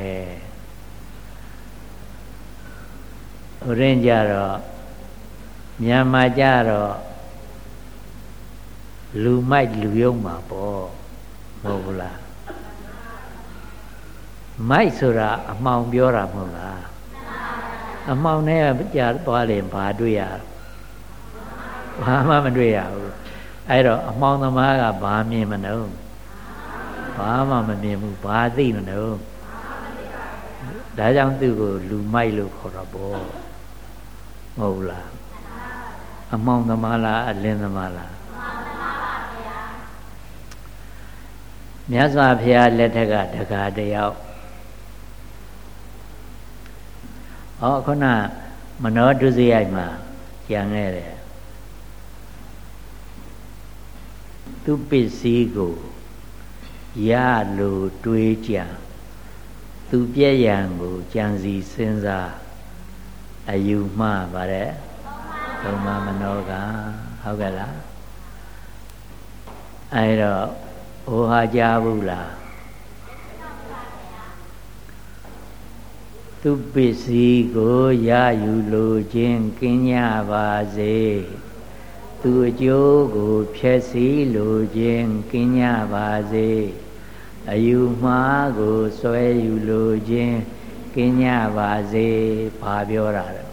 ဥရင်းကြတော့မြန်မာကြတော့လူမိုက်လူယုံမှာပေါ့မဟုတ်ဘူးလားမိုက်ဆိုတာအမှောင်ပြောတာမဟုတ်လားအမှောင်နဲ့ကြာသွားတယ်ဘာတွေ့ရဘာမှမတွေ့ရဘူးအဲ့တော့အမှောင်သမားကဘာမြင်မလို့ဘာမှမမြင်ဘူးဘာသိမလို့ဒါကြောင့်သူ့ကိုလူမိုက်လို့ခေါ်တော့ပေါ့မဟုတ်လားအမှောင်သမားလားအလင်းသမားလားမြတ်စွာဘုရားလက်ထက်ကတက္ကတယောက်ဟောခုနမနောဒုစရိုက်မှာကြံခဲ့တယ်သူပစ္စည်းကိုရလိုတွေးကြံသူပြည့်ရန်ကိုကြံစီစဉ်းစားအယူမှားပါတယ်သုံးပါမနောကဟုတ်ကဲ့လားအဲ့တော့ဟိုဟာကြားဘူးလားသူပစ္စည်းကိုရယူလိုခြင်းကင်းကြပါစေသူအကျိုးကိုဖျက်ဆီးလိုခြင်းကင်းကြပါစေအယူမှားကိုဆွဲယူလိုခြင်းကင်းကြပါစေဘာပြောတာလဲ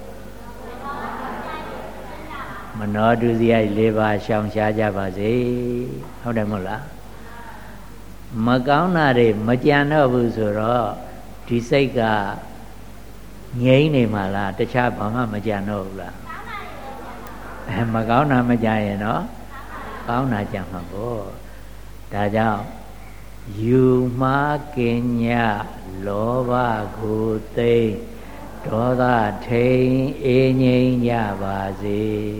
မနောဒုစရိုက်၄ပါးရှောင်ရှားကြပါစေဟုတ်တယ်မဟုတ်လားမကောင်းတာတွေမကြံတော့ဘူးဆိုတော့ဒီစိတ်ကငြိမ့်နေမှာလားတခြားဘာမှမကြံတော့ဘူးလားအဲမကောင်းတာမကြံရင်တော့ကောင်းတာကြံမှာပေါ့ဒါကြောင့်ယူမှားကင်ညလောဘကိုသိဒေါသထိန်အေးငြိမ်းကြပါစေ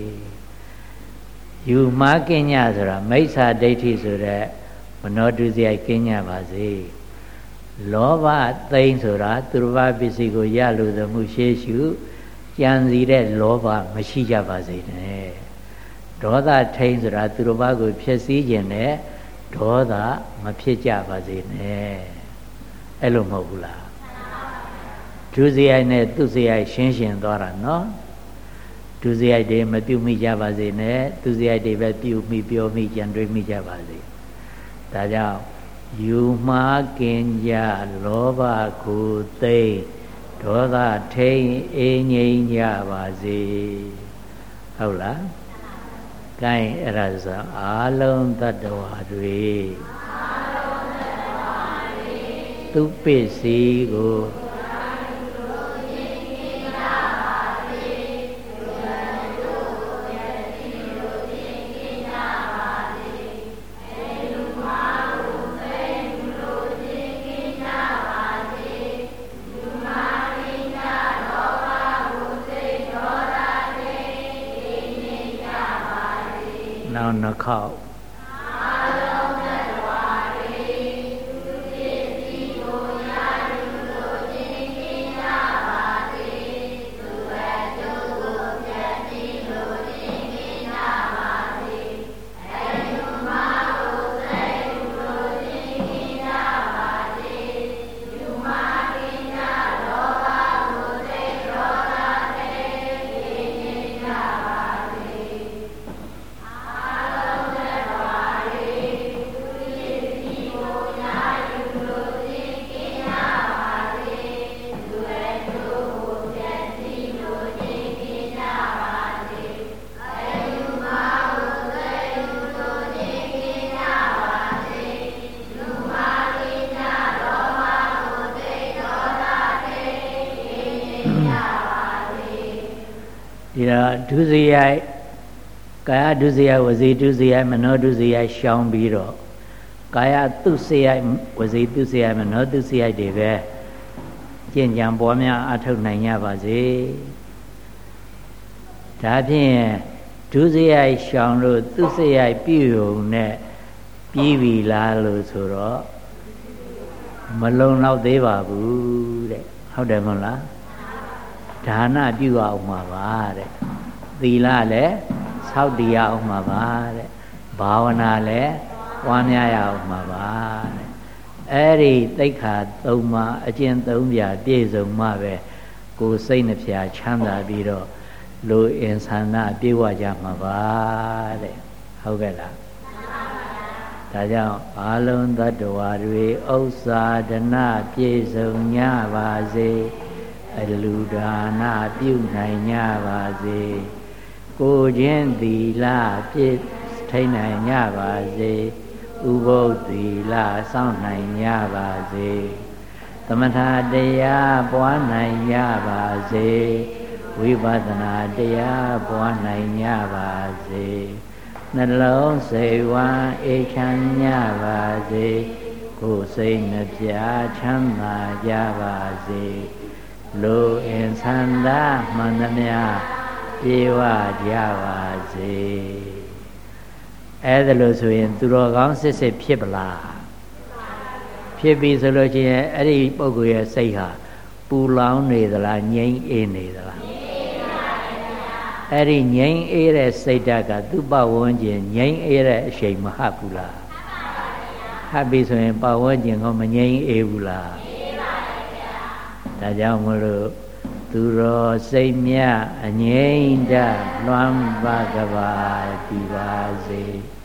ယူမှားကင်ညဆိုတာမိစ္ဆာဒိဋ္ဌိဆိုတဲ့မနောဒုစရိုက်ကင်းကြပါစေလောဘသိမ့်ဆိုတာသူတော်ဘာပစ္စည်းကိုရလို့သမှုရှေးရှုကြံစီတဲ့လောဘမရှိကြပါစေနဲ့ဒေါသထိမ့်ဆိုတာသူတော်ဘာကိုဖျက်ဆီးခြင်းနဲ့ဒေါသမဖြစ်ကြပါစေနဲ့အဲ့လိုမဟုတ်ဘူးလားဒုစရိုက်နဲ့သူစရိုက်ရှင်းရှင်းသွားတာနော်ဒုစရိုက်တွေမပြုမိကြပါစေနဲ့သူစရိုက်တွေပဲပြုမိပြောမိကြံတွေးမိကြပါစေဒါကြောင့်ယူမှားကင်ကြလောဘကိုသိဒေါသထိန်အေးငြိမ်းကြပါစေဟုတ်လား gain အဲ့ဒါဆိုအာလုံးတ attva တွေသူပစ္စည်းကိုနောက်နှစ်ခေါက်ဒီတော့ဒုစရိုက်ကာယဒုစရိုက်ဝစီဒုစရိုက်မနောဒုစရိုက်ရှောင်ပြီးတော့ကာယသူစရိုက်ဝစီသူစရိုက်မနောသူစရိုက်တွေပဲကျင့်ကြံပွားများအထောက်နိုင်ကြပါစေဒါဖြင့်ဒုစရိုက်ရှောင်လို့သူစရိုက်ပြုုံနဲ့ပြီးပြီလားလို့ဆိုတော့မလုံလောက်သေးပါဘူးတဲ့ဟုတ်တယ်မဟုတ်လားဒါနပြုအောင်မှာပါတဲ့သီလလည်းဆောက်တည်ရအောင်မှာပါတဲ့ဘာဝနာလည်းပွားများရအောင်မှာပါတဲ့အဲ့ဒီသိက္ခာသုံးပါးအကျင့်သုံးပြပြည့်စုံမှပဲကိုယ်စိတ်နှဖျားချမ်းသာပြီးတော့လူအင်ဆန္ဒပြေဝကြမှာပါတဲ့ဟုတ်ကဲ့လားဒါကြောင့်အာလုံးသတ္တဝါတွေဥစ္စာဒနာပြည့်စုံကြပါစေအလူဒါနပြုနိုင်ကြပါစေကိုချင်းသီလပြည့်ထိန်နိုင်ကြပါစေဥပုသ္သီလစောင့်နိုင်ကြပါစေသမထတရားပွားနိုင်ကြပါစေဝိပဿနာတရားပွားနိုင်ကြပါစေနှလုံးစိတ်ဝမ်းအေးချမ်းကြပါစေကိုယ်စိတ်နှပြချမ်းသာကြပါစေလူအင်ဆန္ဒမှန်သမျှပြေဝကြပါစေအဲ့ဒါလို့ဆိုရင်သူတော်ကောင်းစစ်စစ်ဖြစ်ပလားဖြစ်ပြီဆိုလို့ချင်းအဲ့ဒီပုဂ္ဂိုလ်ရဲ့စိတ်ဟာပူလောင်နေသလားငြိမ်းအေးနေသလားအဲ့ဒီငြိမ်းအေးတဲ့စိတ်ဓာတ်ကသူ့ပတ်ဝန်းကျင်ငြိမ်းအေးတဲ့အချိန်မဟုတ်ဘူးလားဟပ်ပြီဆိုရင်ပတ်ဝန်းကျင်ကမငြိမ်းအေးဘူးလားဒါကြောင့်မလို့သူတော်စိတ်မြအငြိမ့်တလွမ်းပါကပါဒီပါစေ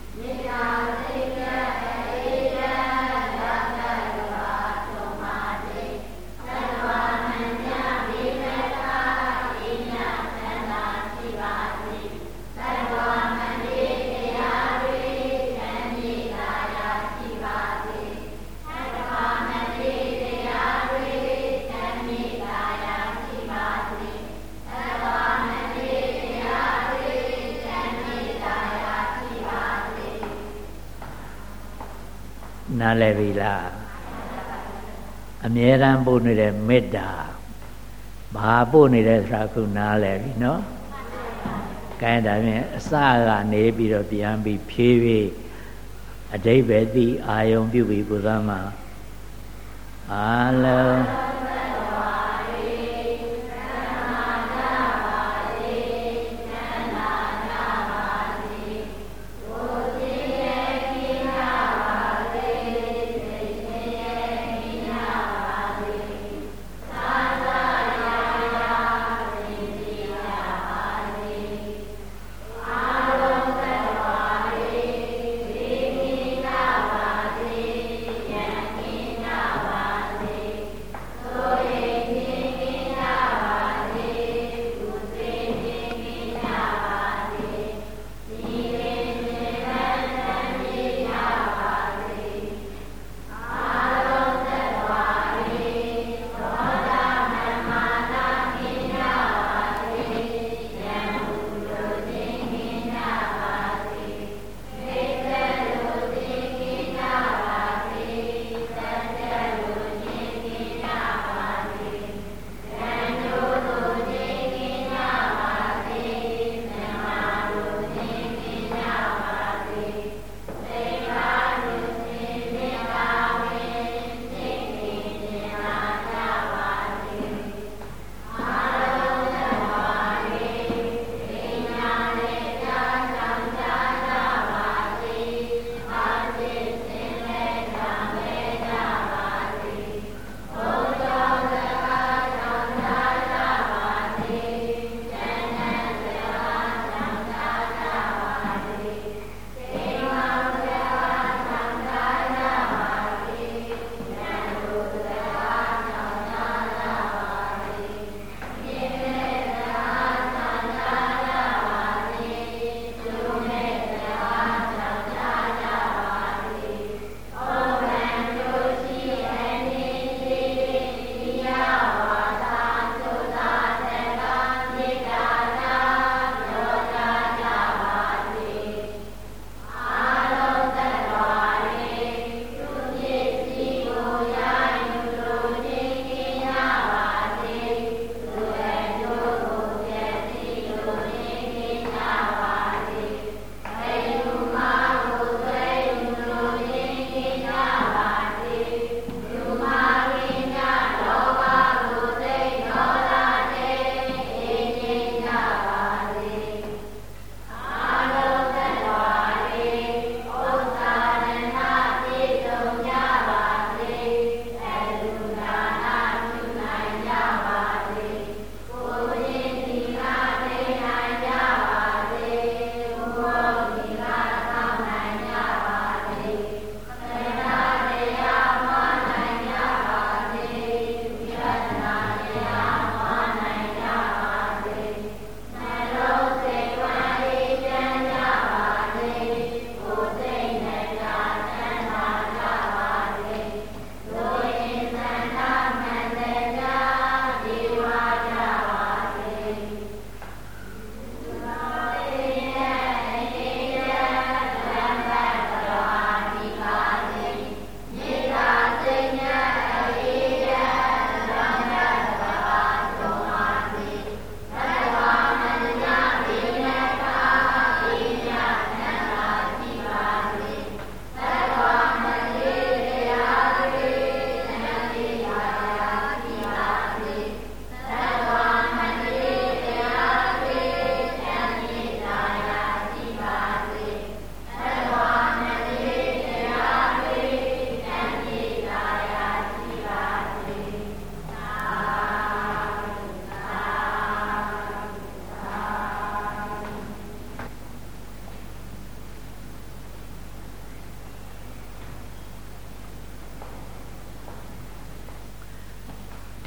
နားလည်ပြီလားအမြဲတမ်းပို့နေတဲ့မေတ္တာဘာပို့နေတဲ့ဆိုတာခုနားလည်ပြီနော်ကဲဒါဖြင့်အစကနေပြီးတော့ပြန်ပြီးဖြည်းဖြည်းအဓိပ္ပာယ်သိအာယုံပြုပြီးကိုယ်သားမှာအာလုံး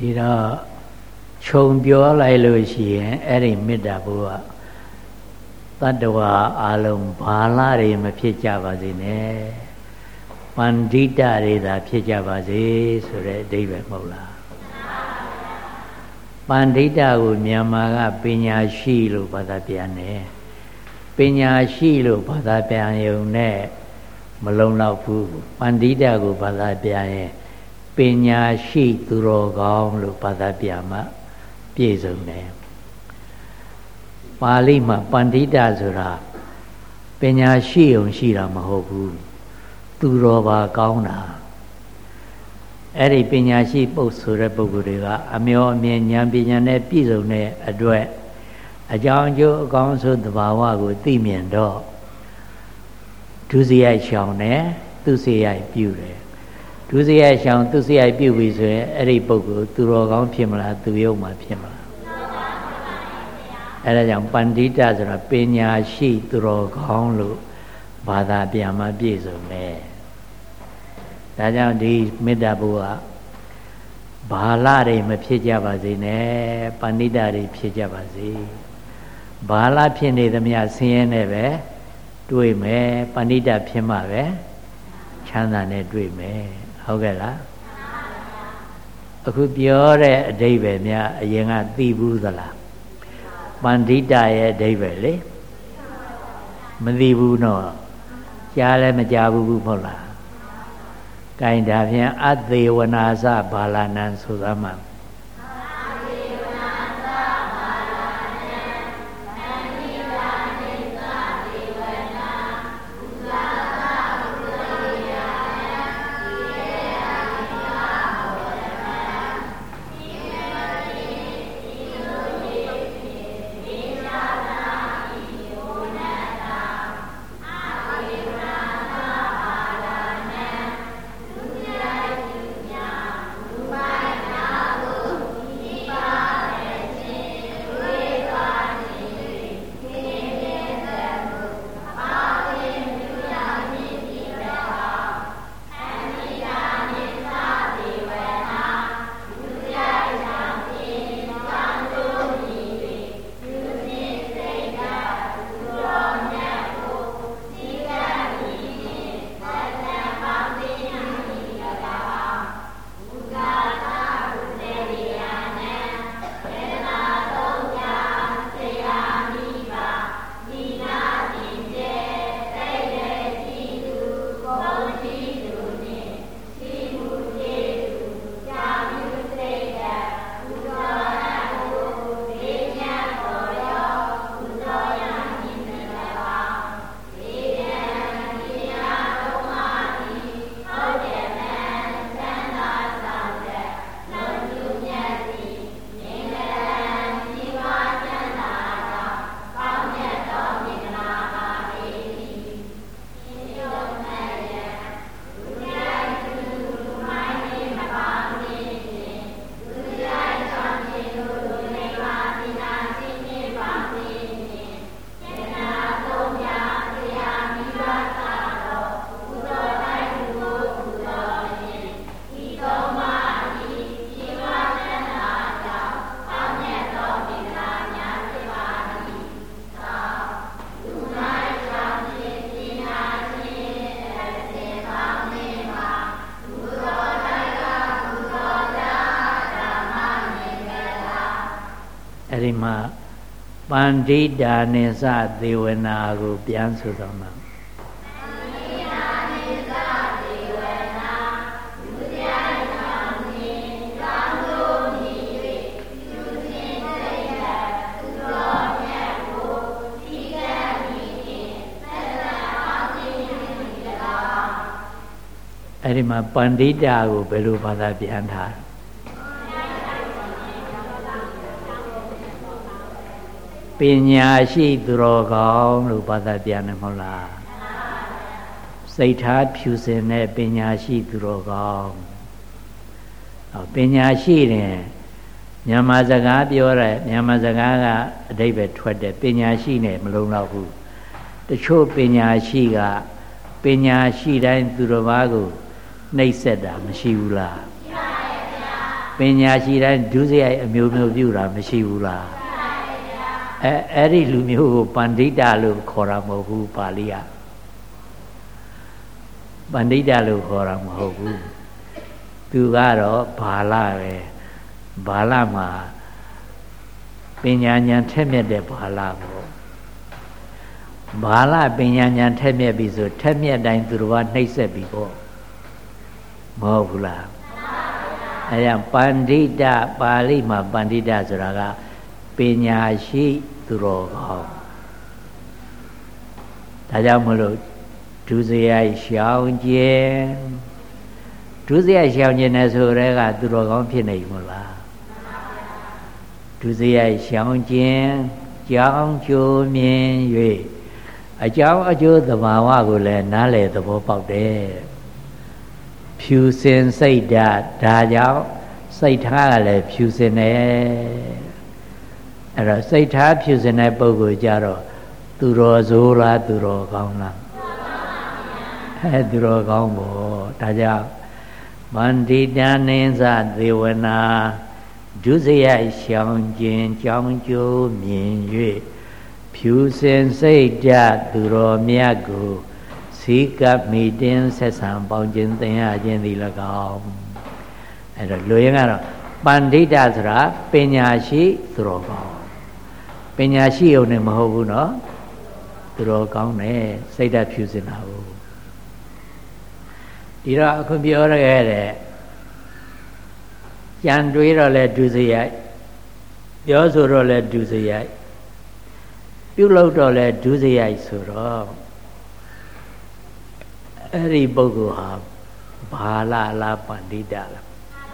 ဒီတော့ခြုံပြောလိုက်လို့ရှိရင်အဲ့ဒီမေတ္တာဘုရားတတ္တဝါအလုံးဘာလာတွေမဖြစ်ကြပါစေနဲ့ပန္တိတတွေသာဖြစ်ကြပါစေဆိုတဲ့အဓိပ္ပာယ်မဟုတ်လားပန္တိတကိုမြန်မာကပညာရှိလို့ဘာသာပြန်တယ်ပညာရှိလို့ဘာသာပြန်ရုံနဲ့မလုံလောက်ဘူးပန္တိတကိုဘာသာပြန်ရင်ပညာရှိသူတော်ကောင်းလို့ဘာသာပြန်မှပြည့်စုံတယ်ပါဠိမှာပန္တိတဆိုတာပညာရှိုံရှိတာမဟုတ်ဘူးသူတော်ပါကောင်းတာအဲ့ဒီပညာရှိပုဂ္ဂိုလ်ဆိုတဲ့ပုဂ္ဂိုလ်တွေကအမျောအမြင်ဉာဏ်ပညာနဲ့ပြည့်စုံတဲ့အတွက်အကြောင်းအကျိုးအကောင်းဆုံးသဘာဝကိုသိမြင်တော့ဒုစရိုက်ရှောင်တယ်သူစရိုက်ပြုတယ်ဒုစရိုက်ရှောင်သူစရိုက်ပြုပြီဆိုရင်အဲ့ဒီပုဂ္ဂိုလ်သူတော်ကောင်းဖြစ်မလားသူယုံမှဖြစ်မလားအဲ့ဒါကြောင့်ပန္တိတဆိုတာပညာရှိသူတော်ကောင်းလို့ဘာသာပြန်မှပြည့်စုံတယ်ဒါကြောင့်ဒီမေတ္တာဘုရားဘာလတွေမဖြစ်ကြပါစေနဲ့ပန္တိတတွေဖြစ်ကြပါစေဘာလဖြစ်နေသမျှဆင်းရဲနဲ့ပဲတွေ့မယ်ပန္တိတဖြစ်မှပဲချမ်းသာနဲ့တွေ့မယ်ဟုတ်ကဲ့လားအခုပြောတဲ့အဓိပ္ပာယ်များအရင်ကသိဘူးသလားပန္တိတရဲ့အဓိပ္ပာယ်လေမသိဘူးနော်ကြားလည်းမကြားဘူးဘူးမဟုတ်လားကဲဒါဖြင့်အသေဝနာစဘာလနံဆိုသမှာအဲ့ဒီမှာပန္တိတာနိသသေဝနာကိုပြန်ဆိုတော့မှာအဲ့ဒီမှာပန္တိတာကိုဘယ်လိုဘာသာပြန်ထားပညာရှိသူတော်ကောင်းလို့ဘာသာပြန်တယ်မဟုတ်လားစိတ်ထားဖြူစင်တဲ့ပညာရှိသူတော်ကောင်းပညာရှိတယ်မြန်မာစကားပြောတဲ့မြန်မာစကားကအဓိပ္ပာယ်ထွက်တဲ့ပညာရှိနဲ့မလုံလောက်ဘူးတချို့ပညာရှိကပညာရှိတိုင်းသူတော်ဘာကိုနှိပ်စက်တာမရှိဘူးလားပညာရှိတိုင်းဒုစရိုက်အမျိုးမျိုးပြုတာမရှိဘူးလားအဲအဲ့ဒီလူမျိုးကိုပန္ဒိတလို့ခေါ်တာမဟုတ်ဘူးပါဠိကပန္ဒိတလို့ခေါ်တာမဟုတ်ဘူးသူကတော့ဘာလပဲဘာလမှာပညာဉာဏ်ထက်မြက်တဲ့ဘာလပေါ့ဘာလပညာဉာဏ်ထက်မြက်ပြီဆိုထက်မြက်တိုင်းသူတော်ကနှိမ့်ဆက်ပြီပေါ့မဟုတ်ဘူးလားအဲဒါပန္ဒိတပါဠိမှာပန္ဒိတဆိုတာကပညာရှိသူတော်ကောင်းဒါကြောင့်မလို့ဒုစရိုက်ရှောင်ကျင်ဒုစရိုက်ရှောင်ကျင်တယ်ဆိုရဲကသူတော်ကောင်းဖြစ်နေမလားဒုစရိုက်ရှောင်ကျင်ကြောင်းကျိုးမြင်၍အကြောင်းအကျိုးသဘာဝကိုလည်းနားလည်သဘောပေါက်တယ်ဖြူစင်စိတ်ဓာတ်ဒါကြောင့်စိတ်ထားကလည်းဖြူစင်တယ်အဲ့တော့စိတ်ထားဖြူစင်တဲ့ပုဂ္ဂိုလ်ကြတော့သူတော်ဆိုးလားသူတော်ကောင်းလားအဲသူတော်ကောင်းပေါ့ဒါကြောင့်မန္တိတနိသသေဝနာဒုစရိုက်ရှောင်ကျင်ကြောင်းကျိုးမြင်၍ဖြူစင်စိတ်ဓာတ်သူတော်မြတ်ကိုစီကပ်မိတင်းဆက်ဆံပေါင်းခြင်းသင်ရခြင်းသည်၎င်းအဲ့တော့လူရင်းကတော့ပန္ဒိတဆိုတာပညာရှိသူတော်ကောင်းပညာရှိုံနဲ့မဟုတ်ဘူးနော်သူတော်ကောင်းနဲ့စိတ်ဓာတ်ဖြူစင်တာဟုတ်ဒီတော့အခုပြောရခဲ့တဲ့ကြံတွေးတော့လဲဒုစရိုက်ပြောဆိုတော့လဲဒုစရိုက်ပြုလုပ်တော့လဲဒုစရိုက်ဆိုတော့အဲ့ဒီပုဂ္ဂိုလ်ဟာဘာလလားပန္ဒိတလား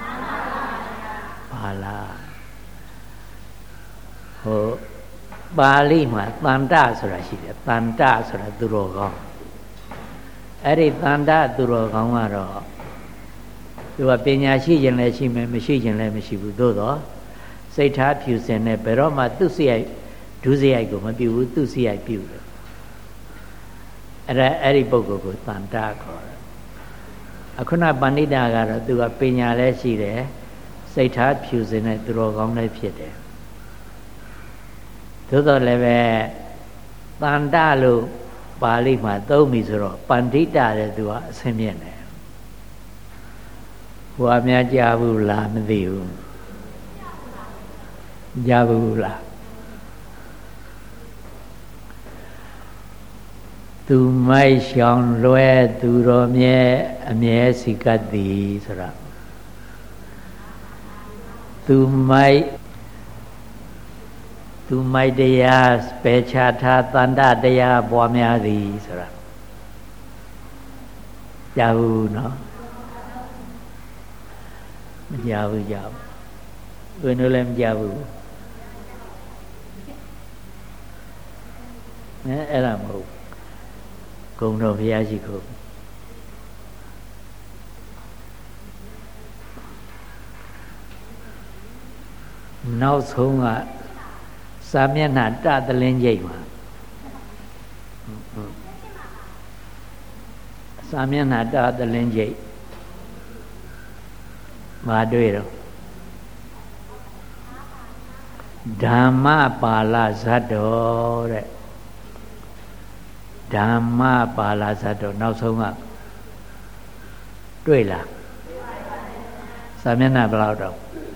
ဘာလားဟိုပါဠိမှာတန်တဆိုတာရှိတယ်တန်တဆိုတာသူတော်ကောင်းအဲ့ဒီတန်တသူတော်ကောင်းကတော့သူကပညာရှိခြင်းလည်းရှိမယ်မရှိခြင်းလည်းမရှိဘူးသို့တော့စိတ်ထားဖြူစင်တဲ့ဘယ်တော့မှသူ့စရိုက်ဒုစရိုက်ကိုမပြုဘူးသူ့စရိုက်ပြုတယ်အဲ့ဒါအဲ့ဒီပုဂ္ဂိုလ်ကိုတန်တခေါ်တယ်အခုနပန္နိတကတော့သူကပညာလည်းရှိတယ်စိတ်ထားဖြူစင်တဲ့သူတော်ကောင်းလည်းဖြစ်တယ်သို့တော်လည်းပဲတန်တလို့ပါဠိမှာသုံးပြီဆိုတော့ပန္ဒိတတဲ့သူကအဆင်မြင့်တယ်ဟိုအများကြားဘူးလားမသိဘူးကြားဘူးလားသူမိုက်ရှောင်လွဲသူတော်မြဲအမြဲစီကတ်သည်ဆိုတာသူမိုက်သူမိုက်တရားပယ်ချထားတန်တတရားပွားများသည်ဆိုတာကြားဘူးနော်မကြားဘူးကြားဘူးဘယ်လိုလဲမကြားဘူးအဲအဲ့ဒါမဟုတ်ဂုံတော်ဘုရားရှိခိုးနောက်ဆုံးကစာမျက်နှာတသလင်းကျိတ်မှာစာမျက်နှာတသလင်းကျိတ်မတွေ့တော့ဓမ္မပါဠဇတ်တော်တဲ့ဓမ္မပါဠဇတ်တော်နောက်ဆုံးကတွေ့လားစာမျက်နှာဘယ်လောက်တော့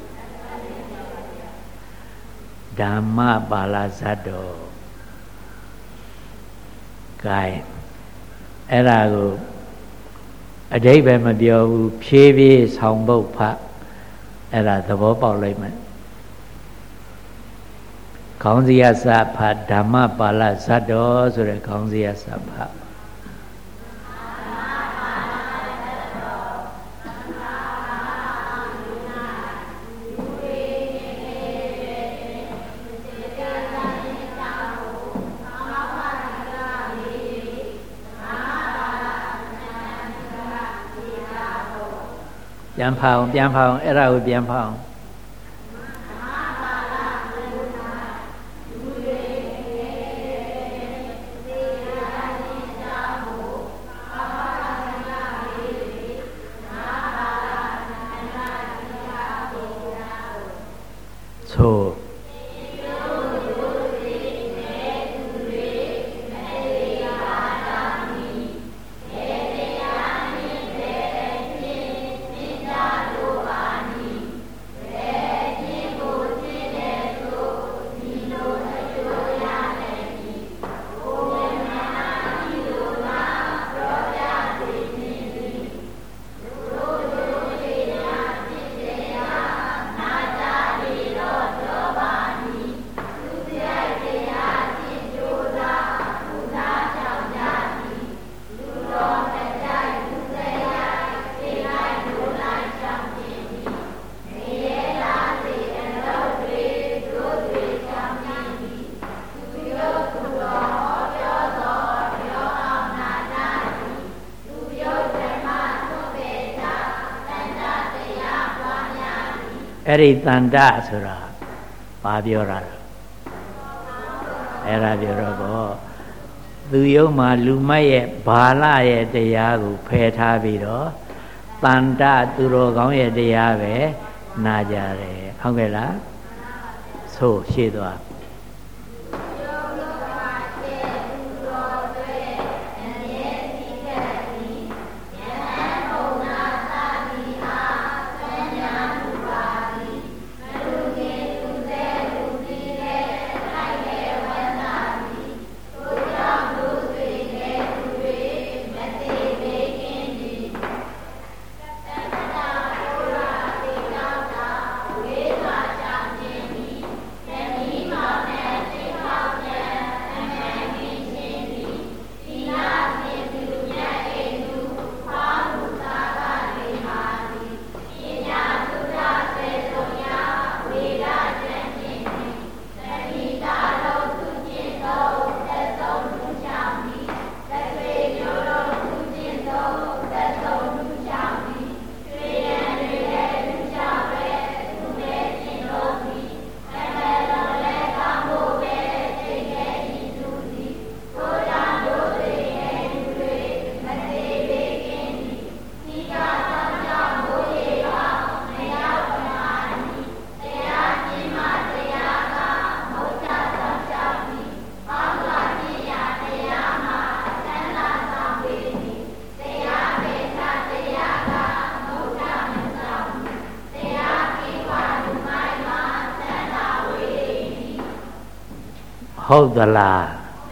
ဓမ္မပါဠဇတ်တော် gain အဲ့ဒါကိုအဓိပ္ပာယ်မပြောဘူးဖြည်းဖြည်းဆောင်ပုတ်ဖတ်အဲ့ဒါသဘောပေါက်လိုက်မယ်ခေါင်းစည်းစဖတ်ဓမ္မပါဠဇတ်တော်ဆိုတဲ့ခေါင်းစည်းစဖတ်ပြန်ဖောင်းပြန်ဖောင်းအဲ့ဒါကိုပြန်ဖောင်းအဲ့ဒီတန်တဆိုတာဘာပြောတာလဲအဲ့ဒါပြောတော့ကောသူယုံမှာလူမိုက်ရဲ့ဘာလရဲ့တရားကိုဖယ်ထားပြီးတော့တန်တသူတော်ကောင်းရဲ့တရားပဲနာကြတယ်ဟုတ်ကဲ့လားဆိုရှင်းသွားဟုတ်သလား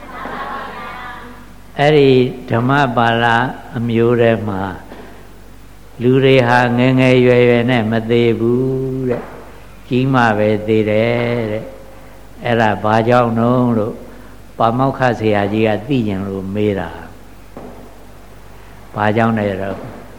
အဲ့ဒီဓမ္မပါဠိအမျိုးထဲမှာလူတွေဟာငယ်ငယ်ရွယ်ရွယ်နဲ့မသေးဘူးတဲ့ကြီးမှပဲသေးတယ်တဲ့အဲ့ဒါဘာကြောင့်လို့လို့ပါမောက္ခဆရာကြီးကသိကြလို့မေးတာဘာကြောင့်လဲတော့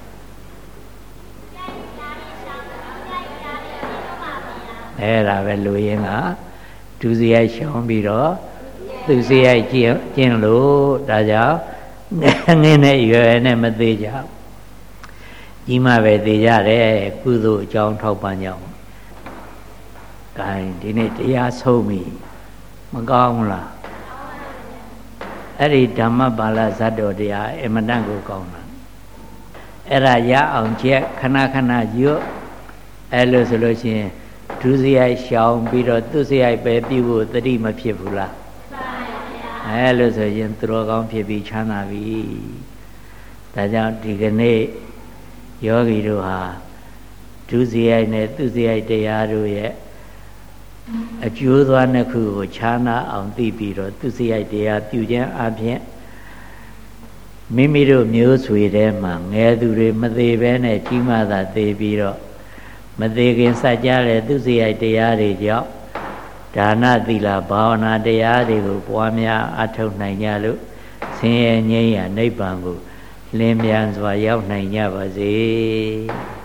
အဲ့ဒါပဲလူရင်းကဒုစရိုက်ရှောင်ပြီးတော့သူစရိုက်ကျင့်ကျင့်လို့ဒါကြောင့်ငင်းနဲ့ရွယ်နဲ့မသေးကြကြီးမှပဲသေးကြတယ်ကုသိုလ်အကြောင်းထောက်ပံ့ကြောင်းဂိုင်းဒီနေ့တရားဆုံးပြီမကောင်းဘူးလားအဲ့ဒီဓမ္မပါဠိဇတ်တော်တရားအမတန်ကိုကောင်းတာအဲ့ဒါရအောင်ချက်ခဏခဏရွတ်အဲ့လိုဆိုလို့ရှိရင်ဒုစရိုက်ရှောင်ပြီးတော့သူစရိုက်ပဲပြုဖို့တတိမဖြစ်ဘူးလားအဲလို့ဆိုရင်သူတော်ကောင်းဖြစ်ပြီးချမ်းသာပြီဒါကြောင့်ဒီကနေ့ယောဂီတို့ဟာဒုစရိုက်နဲ့သူစရိုက်တရားတို့ရဲ့အကျိုးသွားနှစ်ခုကိုချမ်းသာအောင်သိပြီးတော့သူစရိုက်တရားပြုခြင်းအပြင်မိမိတို့မျိုးဆွေထဲမှာငယ်သူတွေမသေးဘဲနဲ့ကြီးမှသာသေးပြီးတော့မသေးခင်စัจကြတဲ့သူစရိုက်တရားတွေကြောင့်ဒါနသီလဘာဝနာတရားတွေကိုပွားများအထောက်နိုင်ကြလို့ဆင်းရဲငြိမ်းရာနိဗ္ဗာန်ကိုလင်းမြန်စွာရောက်နိုင်ကြပါစေ